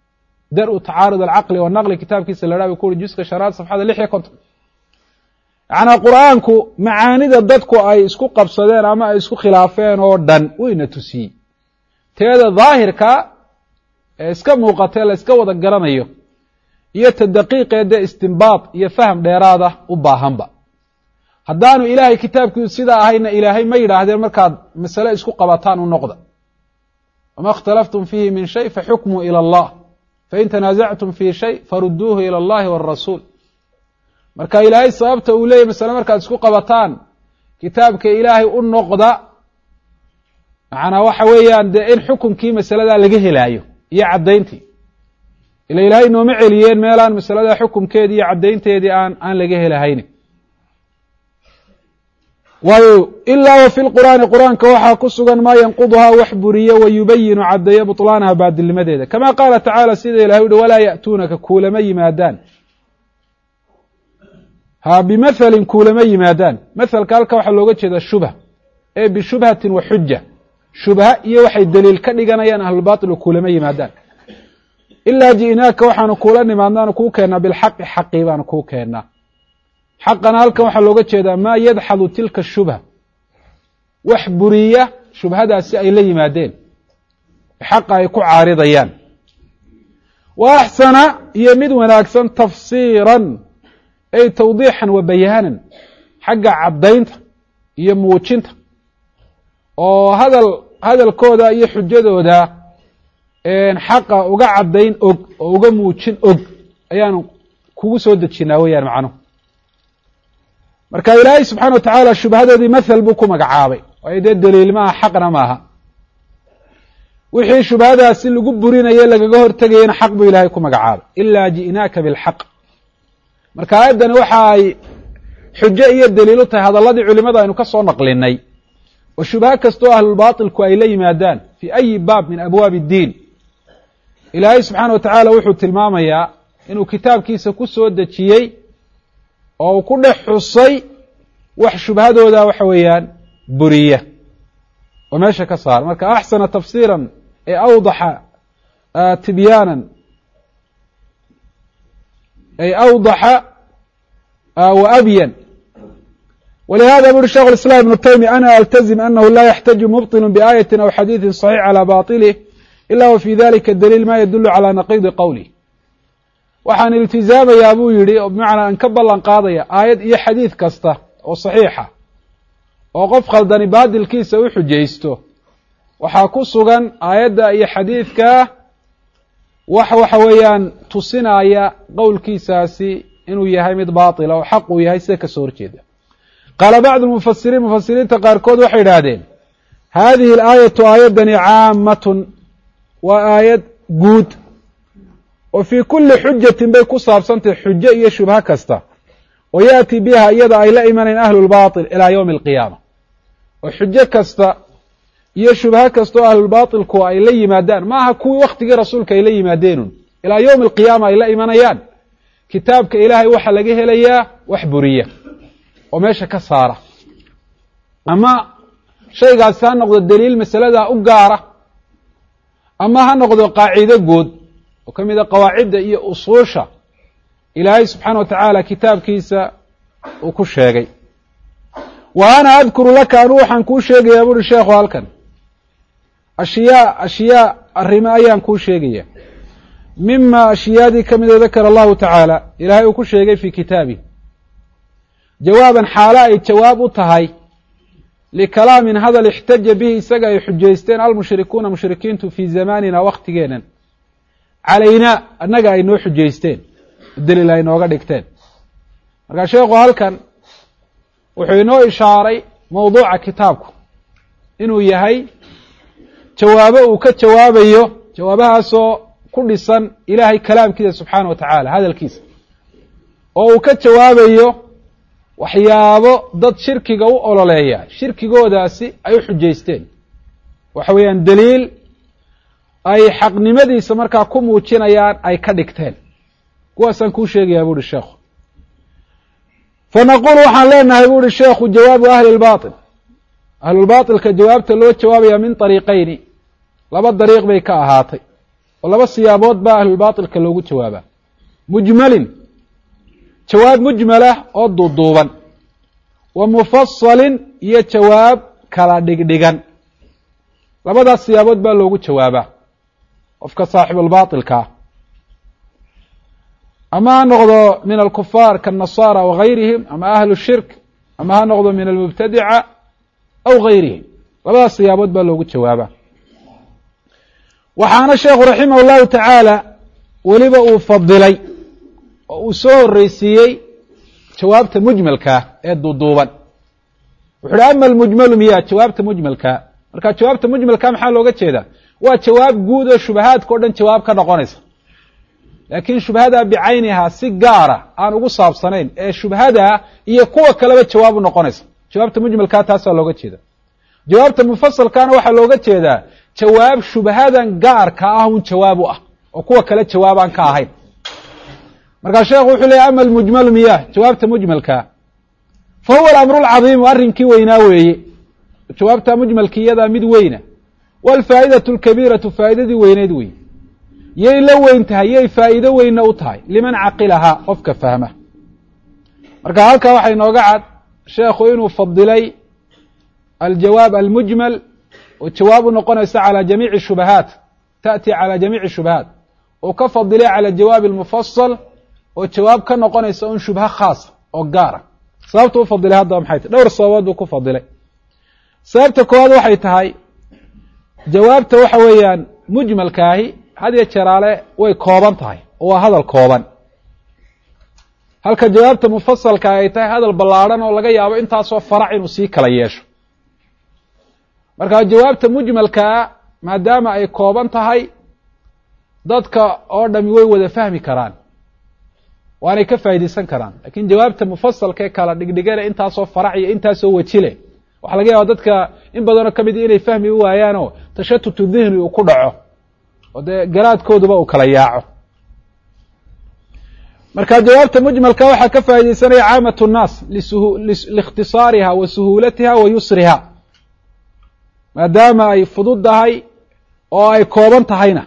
dar-u tacaarud alcaqli wanaqli kitaabkiisa la dhaha ku uri juska shanaad safxada 56 yacnaa qur'aanku macaanida dadku ay isku qabsadeen ama ay isku khilaafeen oo dhan wayna tusiyey teeda daahirka ee iska muuqatee la iska wada garanayo iyo ta daqiiqeeda istinbaad iyo faham dheeraada u baahanba haddaanu ilaahay kitaabkiisu sidaa ahayna ilaahay ma yidhaahdeen markaad masale isku qabataan u noqda wama اkhtalaftum fiihi min shay faxukmuu ilى اllah fain tanaasactum fii shay farudduuhu ilى اllahi wاrasuul marka ilaahay sababta uu leeyahy masale markaad isku qabataan kitaabka ilaahay u noqda macnaa waxa weeyaan dee in xukunkii masaladaa laga helaayo iyo caddayntii ila ilaahay nooma celiyeen meelaan masaladaa xukumkeedii iyo caddaynteedii aan laga helahayni waayo ilaa wa fi lqur'aani qur'aanka waxaa ku sugan maa yanquduhaa wax buriyo wayubayinu caddeeyo buطlaanaha baadilnimadeeda kama qaala tacaala sida ilahay uhi walaa ya'tuunaka kuulama yimaadaan bimathalin kuulama yimaadaan mathalka halka waxaa looga jeedaa shubha ee bishubhatin wa xuja shubha iyo waxay daliil ka dhiganayaan ahlulbaطil kuulama yimaadaan ilaa ji'naaka waxaanu kuula nimaadnaanu kuu keennaa bilxaqi xaqii baanu kuu keennaa xaqana halkan waxaa looga jeedaa maa yadxadu tilka shubha wax buriya shubhadaasi ay la yimaadeen xaqa ay ku caaridayaan wa axsana iyo mid wanaagsan tafsiiran ay tawdiixan wa bayaanan xagga caddaynta iyo muujinta oo hadalkooda iyo xujadooda xaqa uga caddayn og oo uga muujin og ayaanu kugu soo dejinaa weeyaan macnuhu marka ilaahay subxaana wa tacaala shubhadoodii mathal buu ku magacaabay waayo dee daliil maaha xaqna maaha wixii shubhadaasi lagu burinaye lagaga hortegayana xaq buu ilaahay ku magacaabay ilaa ji'naaka bilxaq marka aayaddani waxa ay xujo iyo daliil u tahay hadalladii culimada aynu ka soo naqlinay oo shubha kastoo ahlulbaatilku ay la yimaadaan fii ayi baab min abwaabi iddiin ilaahay subxaana wa tacaala wuxuu tilmaamayaa inuu kitaabkiisa ku soo dejiyey oo uu ku dhex xusay wax shubhadooda waxa weeyaan buriya oo meesha ka saar marka axsana tafsiiran ee awdaxa tibyaanan ay awdaxa wa abyan ولهذا يقول شيخ الإسلام ابن تيمية أنا ألتزم أنه لا يحتج مبطل بآية أو حديث صحيح على باطله إلا وفي ذلك الدليل ما يدل على نقيض قوله waxaan iltizaamayaa buu yidhi oo bimacnaa aan ka ballan qaadaya aayad iyo xadiid kasta oo saxiixa oo qof khaldani baadilkiisa u xujaysto waxaa ku sugan aayadda iyo xadiidka waxa weeyaan tusinaya qowlkiisaasi inuu yahay mid baatila oo xaq uu yahay sida ka soo horjeeda qaala bacdu lmufasiriin mufasiriinta qaarkood waxay idhaahdeen haadihi alaayatu aayaddani caamatun waa aayad guud oo fii kulli xujatin bay ku saabsantahy xujo iyo shubha kasta oo yaأti biha iyada ay la imanayn ahlu lbaطil ilaa ywmi alqiyaama oo xujo kasta iyo shubha kasta oo ahlulbaaطilku ay la yimaadaan maaha kuwii waktigii rasuulka ay la yimaadeenun ilaa ywmi alqiyaama ay la imanayaan kitaabka ilaahay waxaa laga helayaa wax buriya oo meesha ka saara ama shaygaasi ha noqdo daliil masaladaa u gaara ama ha noqdo qaacido guud oo ka mida qawaacidda iyo usuusha ilaahay subxaana wa tacaala kitaabkiisa uu ku sheegay wa ana adkuru laka anuu waxaan kuu sheegayaa buuri sheekhu halkan ashyaa arrimo ayaan kuu sheegaya mima ashyaadii ka mida dakara allahu tacaala ilaahay uu ku sheegay fii kitaabih jawaaban xaalo ay jawaab u tahay likalaamin hadal ixtaja bihi isaga ay xujaysteen almushrikuuna mushrikiintu fii zamaanina waktigeenan calaynaa annaga ay noo xujaysteen daliil ay nooga dhigteen markaa sheekhu halkan wuxuu inoo ishaaray mawduuca kitaabku inuu yahay jawaabo uu ka jawaabayo jawaabahaasoo ku dhisan ilaahay kalaamkiisa subxaana wa tacaala hadalkiisa oo uu ka jawaabayo waxyaabo dad shirkiga u ololeeya shirkigoodaasi ay u xujaysteen waxa weeyaan daliil ay xaqnimadiisa markaa ku muujinayaan ay ka dhigteen kuwaasaan kuu sheegayaa bu uhi sheekhu fanaqul waxaan leenahay bu uhi sheekhu jawaabu ahli lbaطil ahlulbaaطilka jawaabta loo jawaabaya min طariiqayni laba dariiq bay ka ahaatay oo laba siyaabood baa ahlulbaatilka loogu jawaabaa mujmalin jawaab mujmalah oo duuduuban wa mufasalin iyo jawaab kala dhigdhigan labadaas siyaabood baa loogu jawaabaa qofka saaxibulbaatilka ah ama ha noqdo min alkufaar kaالnasaara wagayrihim ama ahlu shirk ama ha noqdo min almubtadica aw gayrihim labadaas siyaabood baa loogu jawaabaa waxaana sheekhu raximah اllahu tacaala weliba uu fadilay oo uu soo horreysiiyey jawaabta mujmalkaa ee duuduuban wuxu uhi ama almujmalu miya jawaabta mujmalkaa marka jawaabta mujmalkaa maxaa looga jeedaa waa jawaab guud oo shubahaadka o dhan jawaab ka noqonaysa laakiin shubhadaa bicaynihaa si gaara aan ugu saabsanayn ee shubhadaa iyo kuwa kaleba jawaab u noqonaysa jawaabta mujmalkaa taasaa looga jeeda jawaabta mufasalkaana waxaa looga jeedaa jawaab shubhadan gaarka ah un jawaab u ah oo kuwa kale jawaab aan ka ahayn markaa sheekhu wuxuu leeyay ama almujmalu miyah jawaabta mujmalkaa fa huwa alamru alcadiimu arrinkii weynaa weeye jawaabta mujmalki iyadaa mid weyna waalfaa'idatu alkabiiratu faa'idadii weyneed wey yay la weyn tahay yay faa'iido weynna u tahay liman caqilahaa qofka fahma marka halkaa waxaa inooga cad sheekhu inuu fadilay aljawaab almujmal oo jawaab u noqonaysa calى jamiici shubahaat ta'ti calى jamiici shubahaat oo ka fadilay calى jawaabi almufasal oo jawaab ka noqonaysa un shubha khaasa oo gaara sababta u fadilay haddaba maxay tahy dhowr sababood buu ku fadilay sababta koowaad waxay tahay jawaabta waxa weeyaan mujmalkaahi had iyo jeraale way kooban tahay oo waa hadal kooban halka jawaabta mufasalka ay tahay hadal ballaadhan oo laga yaabo intaasoo farac inuu sii kala yeesho marka jawaabta mujmalkaa maadaama ay kooban tahay dadka oo dhami way wada fahmi karaan waanay ka faa'iidaysan karaan lakin jawaabta mufasalka ee kala dhigdhigane intaasoo farac iyo intaasoo wejile waxaa laga yaaba dadka in badanoo ka mid inay fahmi u waayaanoo tashatutu dihni uu ku dhaco oo dee garaadkooduba uu kala yaaco marka jawaabta mujmalka waxaa ka faa'iidaysanaya caamatu nnaas liikhtisaariha wa suhuulatiha wa yusriha maadaama ay fududdahay oo ay kooban tahayna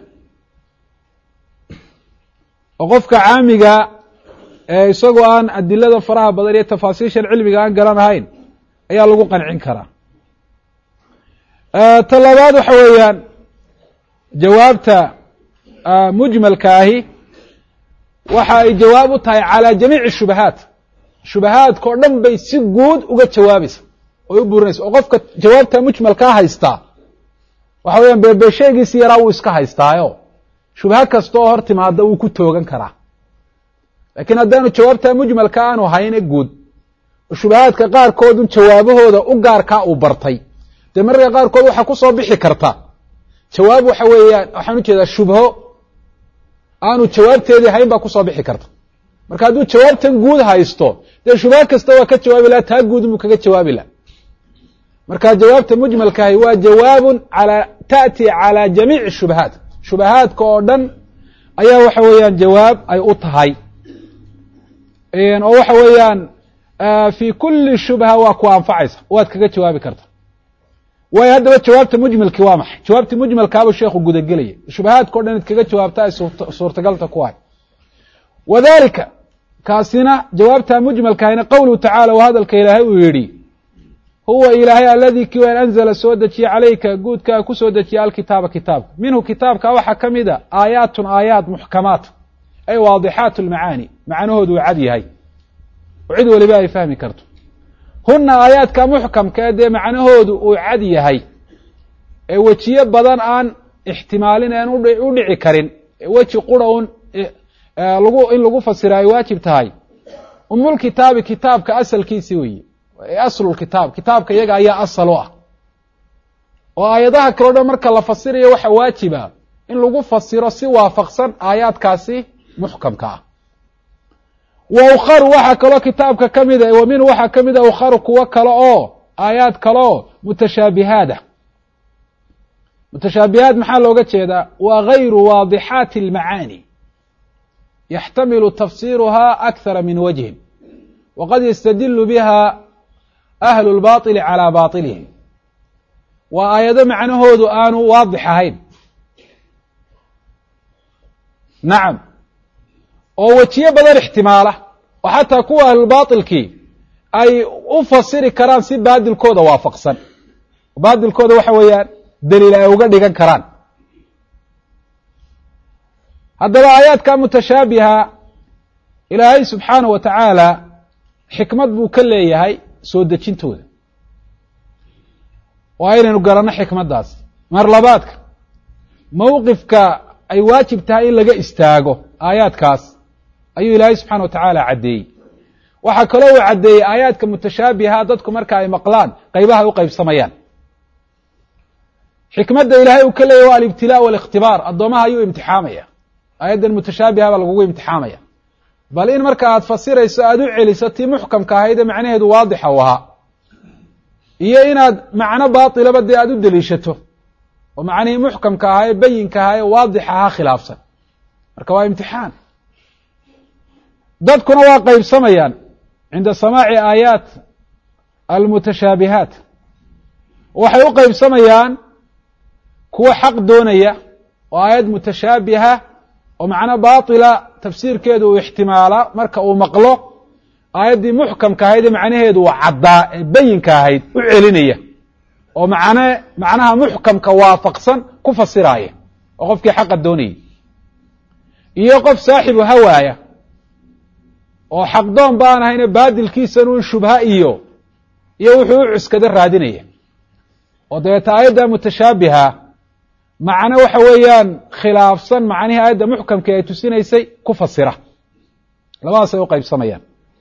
oo qofka caamiga ee isagoo aan adilada faraha badan iyo tafaasiishan cilmiga aan garanahayn ayaa lagu qancin karaa ta labaad waxa weeyaan jawaabta mujmalkaahi waxa ay jawaab u tahay calى jamiici shubahaat shubahaadka o dhan bay si guud uga jawaabaysa oy u burinaysa oo qofka jawaabta mujmalkaa haystaa waxa weeyaan beebesheegiisi yaraa wuu iska haystaayo shubha kasta oo hor timaada wuu ku toogan karaa lakiin haddaanu jawaabta mujmalka aanu hayne guud oo shubahaadka qaarkoodun jawaabahooda u gaarkaa uu bartay dee mararka qaarkood waxaa ku soo bixi karta jawaab waxa weeyaan waxaan ujeedaa shubho aanu jawaabteedii hayn baa kusoo bixi karta marka hadduu jawaabtan guud haysto dee shubha kasta waa ka jawaabi laha taa guud muu kaga jawaabi laha marka jawaabta mujmalkaahi waa jawaabun ta'ti calى jamiici shubahaat shubahaadka oo dhan ayaa waxa weeyaan jawaab ay u tahay oo waxa weeyaan fi kuli shubha waa ku anfacaysa waad kaga jawaabi karta waayo haddaba jawaabta mujmalki waa maxay jawaabtii mujmalkaabuu sheekhu gudagelaya shubahaadka o dhan id kaga jawaabta ay suurtagalta ku hay wadalika kaasina jawaabta mujmalkaahina qowluhu tacala waa hadalka ilaahay uu yidhi huwa ilaahay aladii kii waan anzala soo dejiye calayka guudkaa ku soo dejiye alkitaaba kitaabka minhu kitaabka waxaa ka mida aayaatun aayaat muxkamaat ay waadixaat lmacaani macnahoodu uu cad yahay oo cid waliba ay fahmi karto huna aayaadka muxkamka ee dee macnahoodu uu cad yahay ee wejiyo badan aan ixtimaalin aan u dhici karin ee weji qura un in lagu fasira ay waajib tahay umulkitaabi kitaabka asalkiisi weeye aslulkitaab kitaabka iyaga ayaa asal u ah oo aayadaha kaleo dhan marka la fasirayo waxa waajiba in lagu fasiro si waafaqsan aayaadkaasi muxkamka ah wa ukharu waxaa kaloo kitaabka ka mida wa minhu waxaa ka mid a ukharu kuwo kale oo aayaad kaleoo mutashaabihaada mutashaabihaad maxaa looga jeedaa waa gayru waadixaati اlmacaani yaxtamilu tafsiruha akthara min wajhin waqad yastadilu biha ahlu اlbaطili calى baطilihim waa aayado macnahoodu aanu waadix ahayn nacam oo wejiyo badan ixtimaala oo xataa kuwa ahlulbaatilkii ay u fasiri karaan si baadilkooda waafaqsan baadilkooda waxa weeyaan daliil ay uga dhigan karaan haddaba aayaadka mutashaabiha ilaahay subxaanahu wa tacaala xikmad buu ka leeyahay soo dejintooda waa inaynu garanno xikmaddaas mar labaadka mawqifka ay waajib tahay in laga istaago aayaadkaas ayuu ilaahay subxana wa tacaala caddeeyey waxaa kaloo uu caddeeyey aayaadka mutashaabiha dadku marka ay maqlaan qaybaha ay u qaybsamayaan xikmadda ilaahay uu ka leeyahy waa alibtilaa waalikhtibaar addoomaha ayuu imtixaamaya aayaddan mutashaabiha baa lagugu imtixaamaya bal in marka aad fasirayso aada u celiso tii muxkamka ahaydee macnaheedu waadixa u ahaa iyo inaad macno baatilaba dee aada u deliishato oo macnihii muxkamka ahaa ee bayinka ahaa ee waadix ahaa khilaafsan marka waa imtixaan dadkuna waa qaybsamayaan cinda samaaci aayaat almutashaabihaat waxay u qaybsamayaan kuwa xaq doonaya oo aayad mutashaabiha oo macno baatila tafsiirkeedu uu ixtimaala marka uu maqlo aayaddii muxkamka ahayd ee macnaheedu uu caddaa ee bayinka ahayd u celinaya oo macnaha muxkamka waafaqsan ku fasiraaya oo qofkii xaqa doonayay iyo qof saaxibu hawaaya oo xaqdoon baan ahayne baadilkiisan un shubha iyo wuxuu u cuskada raadinaya oo dabeeta aayadda mutashaabiha macno waxa weeyaan khilaafsan macnihii aayadda muxkamkii ay tusinaysay ku fasira labadaas ay u qaybsamayaan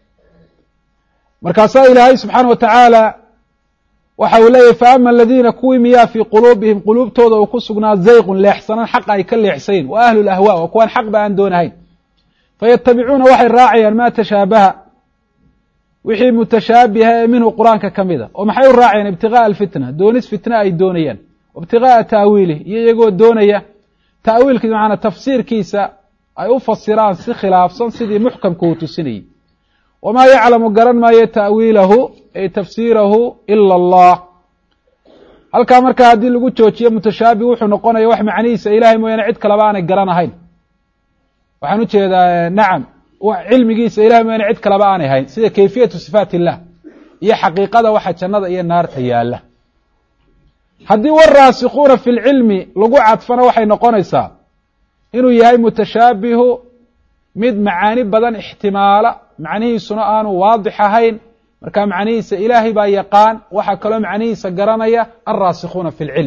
markaasaa ilaahay subxaana wa tacaala waxa uu leeyahy faama aladiina kuwii miyaa fii quluubihim quluubtooda uu ku sugnaa zayqun leexsanaan xaqa ay ka leexsayin wa ahlu lahwa waa kuwaan xaqba aan doonahayn fayatabicuuna waxay raacayaan maa tashaabaha wixii mutashaabiha ee minhu qur-aanka ka mida oo maxay u raacayaan ibtigaaa alfitna doonis fitna ay doonayaan waibtigaaa ta'wiilih iyo iyagoo doonaya ta'wiilkiisa macanaa tafsiirkiisa ay u fasiraan si khilaafsan sidii muxkamka uu tusinayey wamaa yaclamu garan maayo ta'wiilahu ay tafsiirahu ila allah halkaa markaa haddii lagu joojiyo mutashaabih wuxuu noqonaya wax macnihiisa ilahay mooyaane cid kaleba aanay garanahayn waxaan u jeedaa nacam cilmigiisa ilahay mooyaane cid kaleba aanay hayn sida kayfiyatu sifaat illah iyo xaqiiqada waxa jannada iyo naarta yaalla haddii waraasikuuna fi lcilmi lagu cadfana waxay noqonaysaa inuu yahay mutashaabihu mid macaani badan ixtimaala macnihiisuna aanu waadix ahayn marka macnihiisa ilaahay baa yaqaan waxaa kaloo macnihiisa garanaya alraasikuuna fi lcilm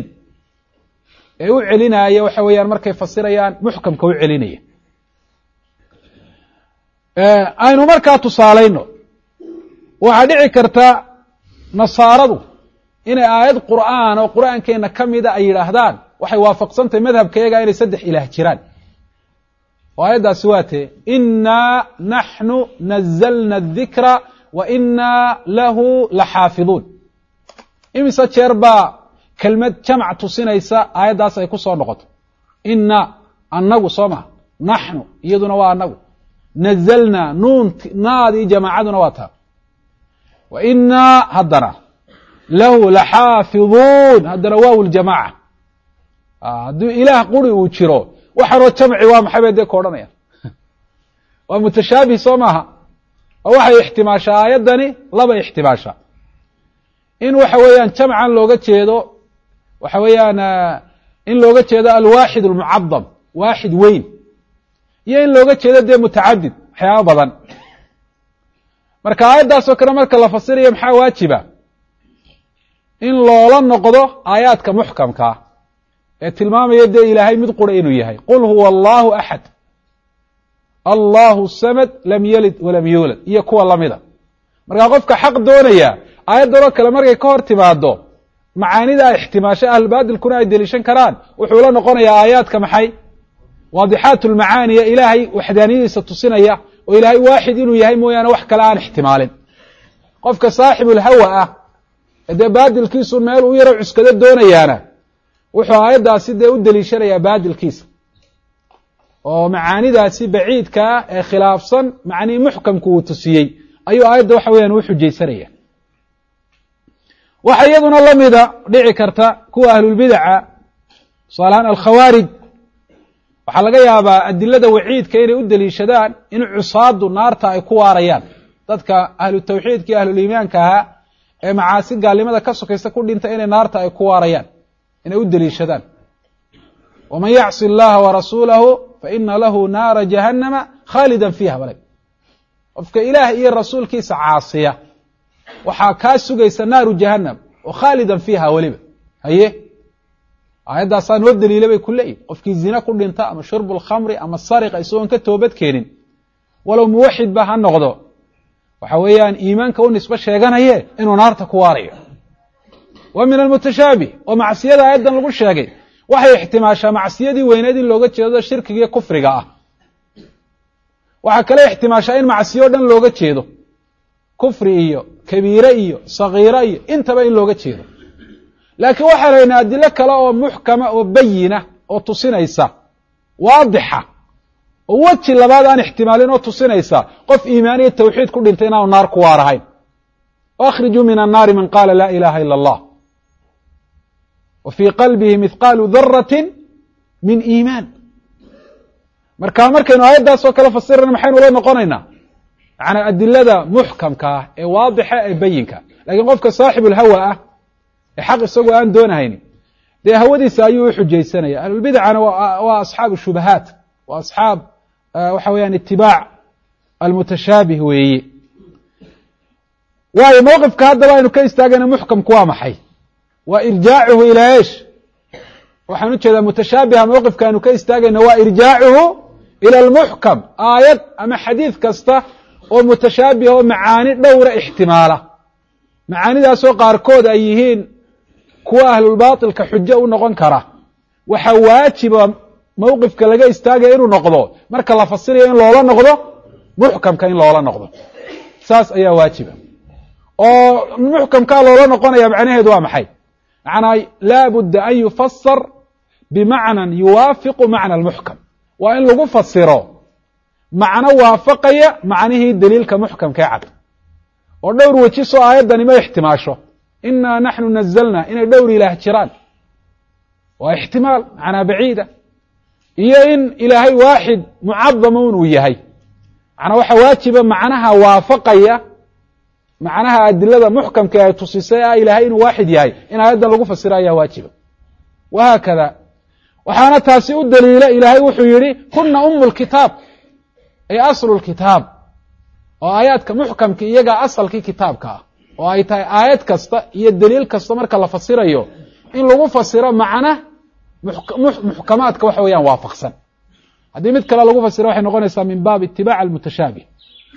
ee u celinaya waxa weeyaan markay fasirayaan muxkamka u celinaya aynu markaa tusaalayno waxaa dhici karta nasaaradu inay aayad qur'aan oo qur'aankeenna ka mida ay yidhaahdaan waxay waafaqsantahay madhabkayaga inay saddex ilaah jiraan oo aayaddaasi waa tee innaa naxnu nazalna adikra wa innaa lahu laxaafiduun imise jeer baa kelmad jamac tusinaysa aayaddaas ay ku soo noqoto innaa annagu soo maha naxnu iyaduna waa annagu nazalna naadii jamaacaduna waa taa wa innaa haddana lahu laxaafiduun haddana waaw ljamaaca hadduu ilaah quri uu jiro waxaanoo jamci waa maxay bay dee ka odhanayaan waa mutashaabih soo maaha oo waxay ixtimaashaa aayaddani labay ixtimaashaa in waxa weeyaan jamcan looga jeedo waxa weeyaan in looga jeedo alwaaxid almucadam waaxid weyn iyo in looga jeedo dee mutacadid waxyaaba badan marka aayaddaasoo kale marka la fasirayo maxaa waajiba in loola noqdo aayaadka muxkamkaa ee tilmaamaya dee ilaahay mid qura inuu yahay qul huwa allahu axad allahu samad lam yalid walam yuulad iyo kuwa lamida markaa qofka xaq doonaya aayaddanoo kale markay ka hor timaado macaanida ay ixtimaasho ahlulbaadilkuna ay deliishan karaan wuxuu la noqonayaa aayaadka maxay waadixaat lmacaani ee ilaahay waxdaaniyadiisa tusinaya oo ilaahay waaxid inuu yahay mooyaane wax kale aan ixtimaalin qofka saaxibulhawa ah dee baadilkiisu meel u yaro cuskado doonayaana wuxuu aayaddaasi dee u deliishanayaa baadilkiisa oo macaanidaasi baciidkaa ee khilaafsan macnihii muxkamku uu tusiyey ayuu aayadda waxa weeyaan u xujaysanaya waxa iyaduna lamida dhici karta kuwa ahlulbidaca tusaale ahaan alkhawaarij waxaa laga yaabaa adilada waciidka inay u deliishadaan in cusaadu naarta ay ku waarayaan dadka ahlu tawxiidka iyo ahluliimaanka ahaa ee macaasi gaalnimada ka sokaysta ku dhinta inay naarta ay ku waarayaan inay u deliishadaan waman yacsi allaha warasuulahu faina lahu naara jahannama khaalidan fiiha bale qofka ilaah iyo rasuulkiisa caasiya waxaa kaa sugaysa naaru jahannam oo khaalidan fiiha weliba haye aayaddaasaan loo daliila bay ku leeyihin qofkii zina ku dhinta ama shurbu lkhamri ama sariqa isagoon ka toobad keenin walow muwaxid ba ha noqdo waxa weeyaan iimaanka u nisbo sheeganaye inuu naarta ku waarayo wa min almutashaabih oo macsiyada aayaddan lagu sheegay waxay ixtimaashaa macsiyadii weyneed in looga jeedo shirkiga iyo kufriga ah waxaa kale ixtimaashaa in macsiyo o dhan looga jeedo kufri iyo kabiire iyo sagiira iyo intaba in looga jeedo laakiin waxaan haynaa adilo kale oo muxkama oo bayina oo tusinaysa waadixa oo weji labaad aan ixtimaalin oo tusinaysa qof iimaan iyo tawxiid ku dhintay inaanu naar ku waarahayn akhrijuu min annaari man qaala laa ilaha ila allah wa fii qalbihi mithqaalu daratin min iimaan markaynu aayaddaas oo kale fasirana maxaynu ula noqonaynaa yani adilada muxkamka ah ee waadixa ee bayinka lakiin qofka saaxibulhawa ah ee xaq isagoo aan doonahaynin dee hawadiisa ayuu uxujaysanaya ahlulbidcana waa asxaabu shubahaat waa asxaab waxa weeyaan itibaac almutashaabih weeye waayo mowqifka haddaba aynu ka istaagayna muxkamku waa maxay waa irjaacuhu ilaa eesh waxaan ujeedaa mutashaabiha mowqifka aynu ka istaagayna waa irjaacuhu ila almuxkam aayad ama xadiid kasta oo mutashaabiha oo macaani dhowra ixtimaala macaanidaasoo qaarkood ay yihiin kuwa ahlulbaatilka xujo u noqon kara waxaa waajiba mowqifka laga istaagaya inuu noqdo marka la fasirayo in loola noqdo muxkamka in loola noqdo saas ayaa waajiba oo muxkamkaa loola noqonaya macnaheedu waa maxay macnaa laa budda an yufasar bimacnan yuwaafiqu macna almuxkam waa in lagu fasiro macno waafaqaya macnihii daliilka muxkamkee cad oo dhowr weji soo aayaddani ma ixtimaasho inaa naxnu nazalna inay dhowr ilaah jiraan waa ixtimaal macnaa baciida iyo in ilaahay waaxid mucadama inuu yahay macnaa waxaa waajiba macnaha waafaqaya macnaha adilada muxkamka ay tusisay ah ilaahay inuu waaxid yahay in aayaddan lagu fasiro ayaa waajiba wahaakada waxaana taasi u daliila ilaahay wuxuu yihi kuna umu lkitaab ay aslu lkitaab oo aayaadka muxkamka iyagaa asalkii kitaabka ah oo ay tahay aayad kasta iyo daliil kasta marka la fasirayo in lagu fasiro macna muxkamaadka waxa weeyaan waafaqsan haddii mid kale lagu fasiro waxay noqonaysaa min baab itibaac almutashaabih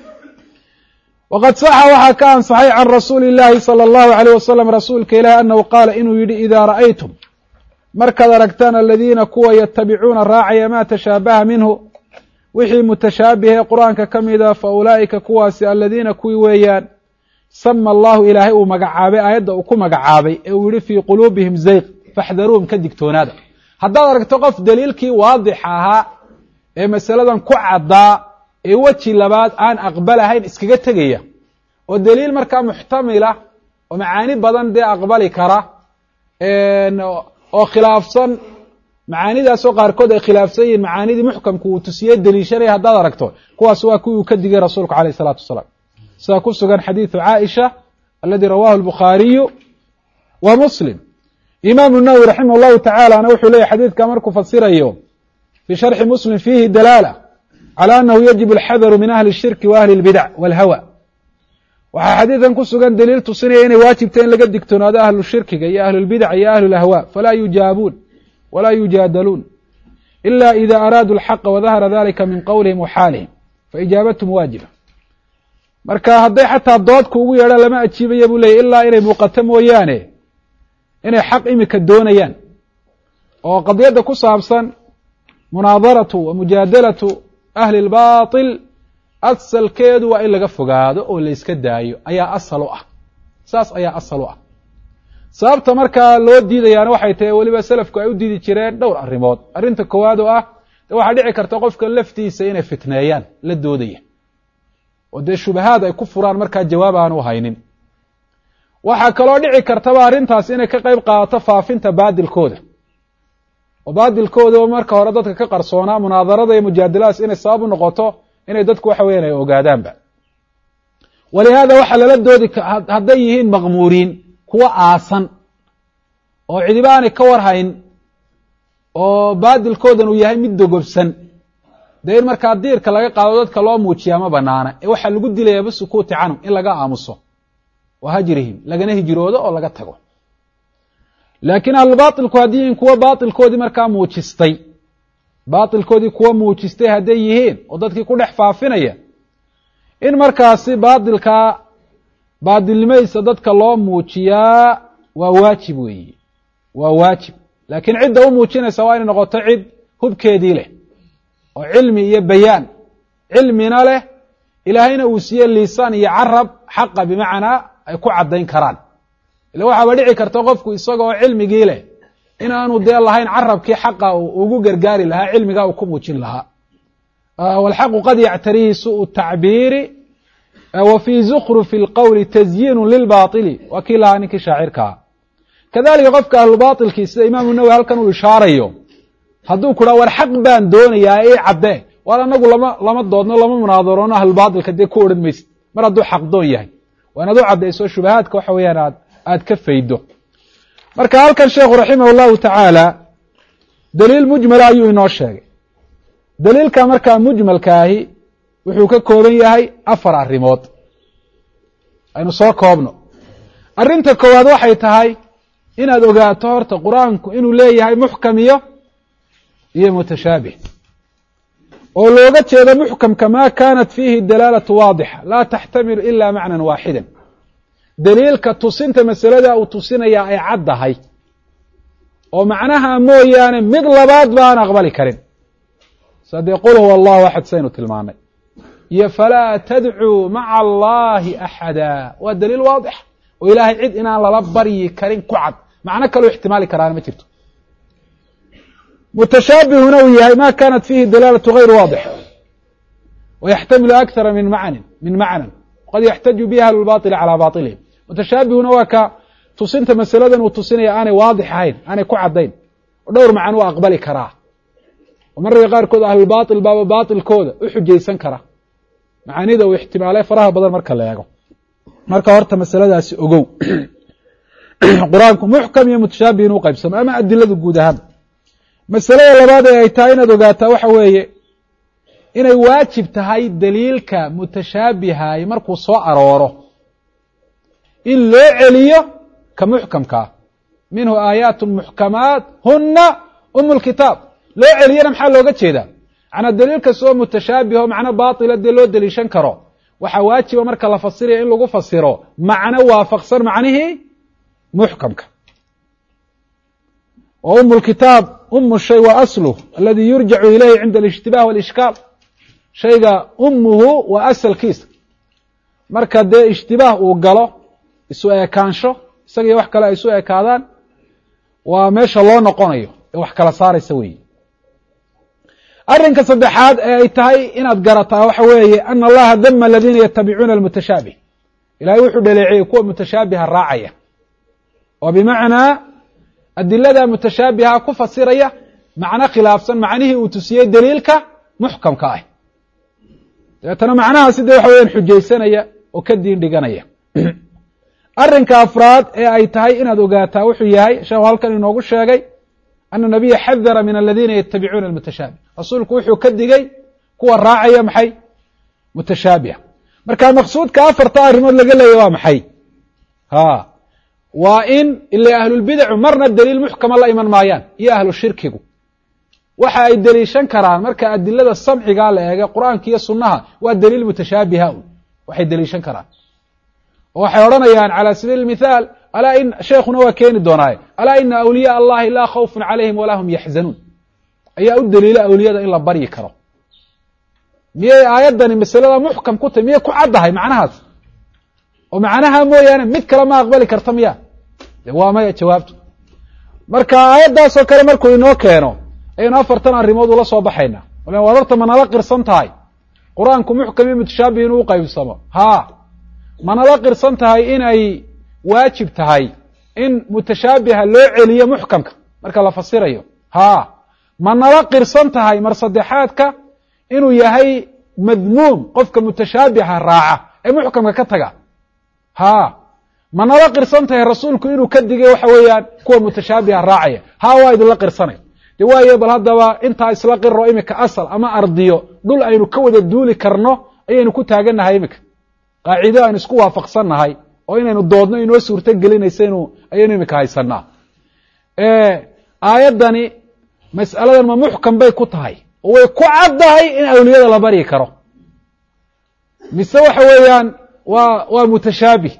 waqad saxa waxaa ka ansaxay can rasuuli اllahi salى اllahu عalيه wasalam rasuulka ilahi anahu qaala inuu yihi ida ra'aytum markaad aragtaan aladiina kuwa yatabicuuna raacaya ma tashaabaha minhu wixii mutashaabihee qur-aanka ka mida fa ulaa'ika kuwaasi aladiina kuwii weeyaan sama allahu ilaahay uu magacaabay aayadda uu ku magacaabay ee uu yihi fii quluubihim zayq faxdaruuhum ka digtoonaada haddaad aragto qof daliilkii waadixa ahaa ee masaladan ku caddaa ee weji labaad aan aqbalahayn iskaga tegaya oo daliil markaa muxtamila oo macaani badan dee aqbali kara oo khilaafsan macaanidaasoo qaarkood ay khilaafsan yihiin macaanidii muxkamku uu tusiyey deliishanaya haddaad aragto kuwaas waa kuwii uu ka digay rasuulku alayh الsalaatu wasalaam sida ku sugan xadiiثu caaisha aladi rawahu الbukhaariyu wa muslim imaamu nawwi raximah اllahu tacaalana wuxuu leyahy xadiidka markuu fasirayo fii sharxi muslim fiihi dalaala calى anahu yajibu alxadaru min ahli الshirki wa ahli اlbidac wاlhawa waxaa xadiidan ku sugan daliil tusinaya inay waajibta in laga digtoonaado ahlu shirkiga iyo ahlu اlbidac iyo ahlu اlahwa falaa yujaabuun walaa yujaadaluun ila ida araaduu alxaqa wadahara dalika min qowlihim wa xaalihim faijaabathm waajiba marka hadday xataa doodku ugu yeedhaan lama ajiibaya buu leeyay ilaa inay muuqato mooyaane inay xaq imika doonayaan oo qadiyadda ku saabsan munaadaratu wa mujaadalatu ahli اlbaطil asalkeedu waa in laga fogaado oo la iska daayo ayaa asal u ah saas ayaa asal u ah sababta markaa loo diidayaana waxay tahay weliba selafku ay u diidi jireen dhowr arrimood arrinta koowaad oo ah de waxaa dhici karta qofka laftiisa inay fitneeyaan la doodaya oo dee shubahaad ay ku furaan markaa jawaab aanu haynin waxaa kaloo dhici kartaba arrintaas inay ka qayb qaadato faafinta baadilkooda oo baadilkooda marka hore dadka ka qarsoonaa munaadarada iyo mujaadaladaas inay sabab u noqoto inay dadku waxa weeyaan ay ogaadaanba walihaada waxaa lala doodi hadday yihiin maqmuuriin kuwa aasan oo cidiba aanay ka warhayn oo baadilkoodan uu yahay mid dogobsan dee in markaa diirka laga qaado dadka loo muujiyaa ma banaana ee waxaa lagu dilayaa bisukuuti canhum in laga aamuso wa hajrihim lagana hijroodo oo laga tago laakiin ahlubaatilku haddii yihiin kuwa baatilkoodii markaa muujistay baatilkoodii kuwa muujistay hadday yihiin oo dadkii ku dhex faafinaya in markaasi baatilkaa baadilnimadiisa dadka loo muujiyaa waa waajib weeye waa waajib laakiin cidda u muujinaysa waa inay noqoto cid hubkeedii leh oo cilmi iyo bayaan cilmina leh ilaahayna uu siiye liisaan iyo carab xaqa bimacnaa ay ku caddayn karaan ila waxaaba dhici karta qofku isagoo cilmigii leh inaanu dee lahayn carabkii xaqa ugu gargaari lahaa cilmigaa uu ku muujin lahaa wاlxaqu qad yactarihi suءu الtacbiiri wa fii zukrufi اlqowli tazyiinu lilbaطili waa kii lahaa ninkii shaacirkaa kadalika qofka ahlubaaطilkii sida imaamu nawowi halkan uu ishaarayo hadduu ku dhaha war xaq baan doonayaa ii caddee waar anagu lama doodno lama munaadaroono ahlubaaطilka dee ku odhan maysid mar hadduu xaq doon yahay waa inaad u caddayso shubahaadka waxa weeyaan aad ka faydo marka halkan sheekhu raximah اllahu tacaala daliil mujmala ayuu inoo sheegay daliilka markaa mujmalkaahi wuxuu ka kooban yahay 4 arrimood aynu soo koobno arrinta koowaad waxay tahay inaad ogaato horta qur-aanku inuu leeyahay muxkam iyo mutashaabih oo looga jeedo muxkamka maa kaanat fiihi dalaalatu waadixa laa taxtamilu ila macnan waaxidan daliilka tusinta masalada uu tusinayaa ay caddahay oo macnaha mooyaane mid labaad ba aan aqbali karin sadee qul huwa allahu axad saynu tilmaanay iyo falaa tadcuu maca allahi axada waa daliil waadix oo ilaahay cid inaan lala baryi karin ku cad macno kaloo ixtimaali karaana ma jirto mutashaabihuna uu yahay ma kanat fiihi dalaalatu gayr waadix wayaxtamilu akthara min macnan qad yaxtaju bihi ahlu lbaطili calaa baطilihim mutashaabihuna waa ka tusinta masaladan uu tusinaya aanay waadix ahayn aanay ku caddayn oo dhowr macno u aqbali karaa oo mararka qaarkood ahlulbaaطil baaba baaطilkooda u xujaysan kara macaanida uu ixtimaalay faraha badan marka la eego marka horta masaladaasi ogow qur-aanku muxkam iyo mutashaabih inuu qaybsamo ama adiladu guud ahaan masalada labaad ee ay tahay inaad ogaataa waxa weeye inay waajib tahay daliilka mutashaabihaay markuu soo arooro in loo celiyo ka muxkamkaa minhu aayaat muxkamaat huna lkitaab loo celiyana maxaa looga jeedaa macnaa daliil kastoo mutashaabih oo macno baatila dee loo deliishan karo waxaa waajiba marka la fasiraya in lagu fasiro macno waafaqsan macnihii muxkamka oo lkitaab shay wa asluh aladi yurjacu ilayhi cinda alاجtibah wاlishkaal shayga umuhu waa asalkiisa marka dee ijtibaah uu galo isu ekaansho isaga iyo wax kale ay isu ekaadaan waa meesha loo noqonayo ee wax kala saaraysa weeye arrinka saddexaad ee ay tahay inaad garataa waxa weeye ana allaha dama aladiina yatabicuuna almutashaabih ilahay wuxuu dhaleeciyey kuwa mutashaabiha raacaya oo bimacnaa adilada mutashaabiha ku fasiraya macno khilaafsan macnihii uu tusiyey daliilka muxkamka ah dabeetana macnahaasi dee waxa weyaan xujaysanaya oo ka diin dhiganaya arrinka afraad ee ay tahay inaad ogaataa wuxuu yahay sheekhu halkan inoogu sheegay ana nabiya xadara min aladiina yatabicuuna almutashaabih rasuulku wuxuu ka digay kuwa raacaya maxay mutashaabiha marka maqsuudka 4 arrimood laga leeyahy waa maxay waa in ila ahlulbidacu marna daliil muxkama la iman maayaan iyo ahlu shirkigu waxa ay deliishan karaan marka adilada samcigaa la eega qur'aanka iyo sunnaha waa daliil mutashaabiha un waxay deliishan karaan oo waxay odhanayaan calى sabiili mithaal alaa in sheekhuna waa keeni doonaaye alaa ina awliyaa allahi laa khawfun calayhim walaa hum yaxzanuun ayaa u daliila awliyada in la baryi karo miyay aayaddani masalada muxkam ku tahy miyay ku caddahay macnahaas oo macnaha mooyaane mid kale ma aqbali karta miya de waa maya jawaabtu marka aayaddaasoo kale markuu inoo keeno ayaynu 4 arrimood ula soo baxaynaa waad horta manala qirsan tahay qur-aanku muxkam iyo mutashaabih inuu qaybsamo manala qirsan tahay inay waajib tahay in mutashaabiha loo celiyo muxkamka marka la fasirayo ma nala qirsan tahay mar saddexaadka inuu yahay madmuum qofka mutashaabiha raaca ee muxkamka ka taga haa ma nala qirsan tahay rasuulku inuu ka digay waxa weeyaan kuwa mutashaabiha raacaya haa waa idinla qirsanay de waaye bal haddaba intaa isla qiro imika asal ama ardiyo dhul aynu ka wada duuli karno ayaynu ku taagannahay imika qaacido aynu isku waafaqsannahay oo inaynu doodno inoo suurto gelinaysa ayaynu imika haysanaa aayaddani mas'aladan ma muxkam bay ku tahay oo way ku caddahay in awliyada la baryi karo mise waxa weeyaan waa mutashaabih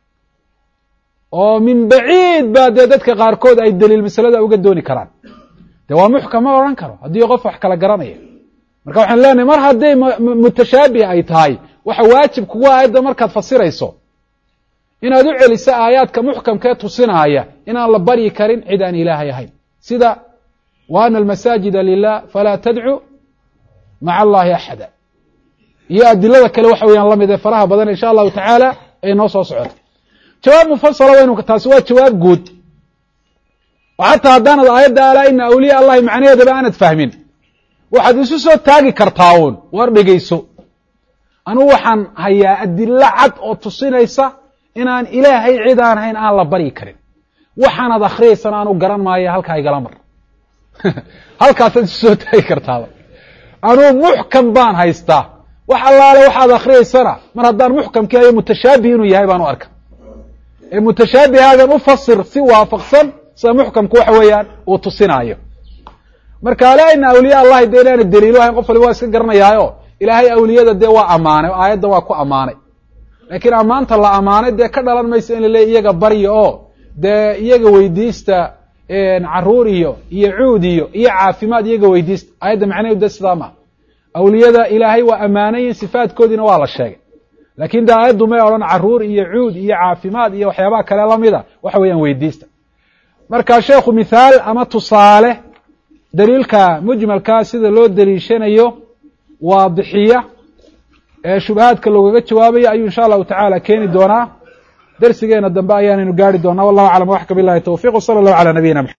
oo min baciid baa dee dadka qaarkood ay daliil masalada uga dooni karaan de waa muxkam ma odhan karo haddii qof wax kala garanaya marka waxaan leenahay mar hadday mutashaabih ay tahay waxa waajib kugu aayadda markaad fasirayso inaad u celiso aayaadka muxkamkee tusinaaya inaan la baryi karin cid aan ilaahay ahayn sida wa ana almasaajida lilah falaa tadcu maca allahi axada iyo adilada kale waxa weeyaan lamid ee faraha badan insha allahu tacaala ay noo soo socota jawaab mufasala waynu taasi waa jawaab guud oo xataa haddaanad aayadda alaa ina awliya allahi macnaheedaba aanad fahmin waxaad isu soo taagi kartaa uun war dhegayso anugu waxaan hayaa adilo cad oo tusinaysa inaan ilaahay cid aan hayn aan la baryi karin waxaanad akriyaysana aanu garan maayo halkaa igala mar halkaasaad isu soo taagi kartaaba anuu muxkam baan haystaa wax allaale waxaad akriyaysana mar haddaan muxkamkii hayo mutashaabih inuu yahay baan u arka ee mutashaabihaagan u fasir si waafaqsan sida muxkamku waxa weeyaan uu tusinaayo marka alaa ina awliya allahi dee inaana daliilo ahayn qof waliba waa iska garanayaayo ilaahay awliyada dee waa ammaanay oo aayadda waa ku ammaanay laakiin ammaanta la ammaanay dee ka dhalan mayso in la leeya iyaga barya oo dee iyaga weydiista caruur iyo cuud iyo caafimaad iyaga weydiista aayadda macnaheedu de sidaa maa awliyada ilaahay waa ammaanayin sifaadkoodiina waa la sheegay laakiin de aayaddu may odhan caruur iyo cuud iyo caafimaad iyo waxyaabaha kale lamida waxa weeyaan weydiista marka sheekhu mithaal ama tusaale daliilka mujmalkaa sida loo daliishanayo waadixiya ee shubahaadka loogaga jawaabayo ayuu insha allahu tacaala keeni doonaa darsigeena dambe ayaanaynu gaari doonaa wallahu aclam waxka billahi tawfiq wsala allahu calaa nabiyina maxamed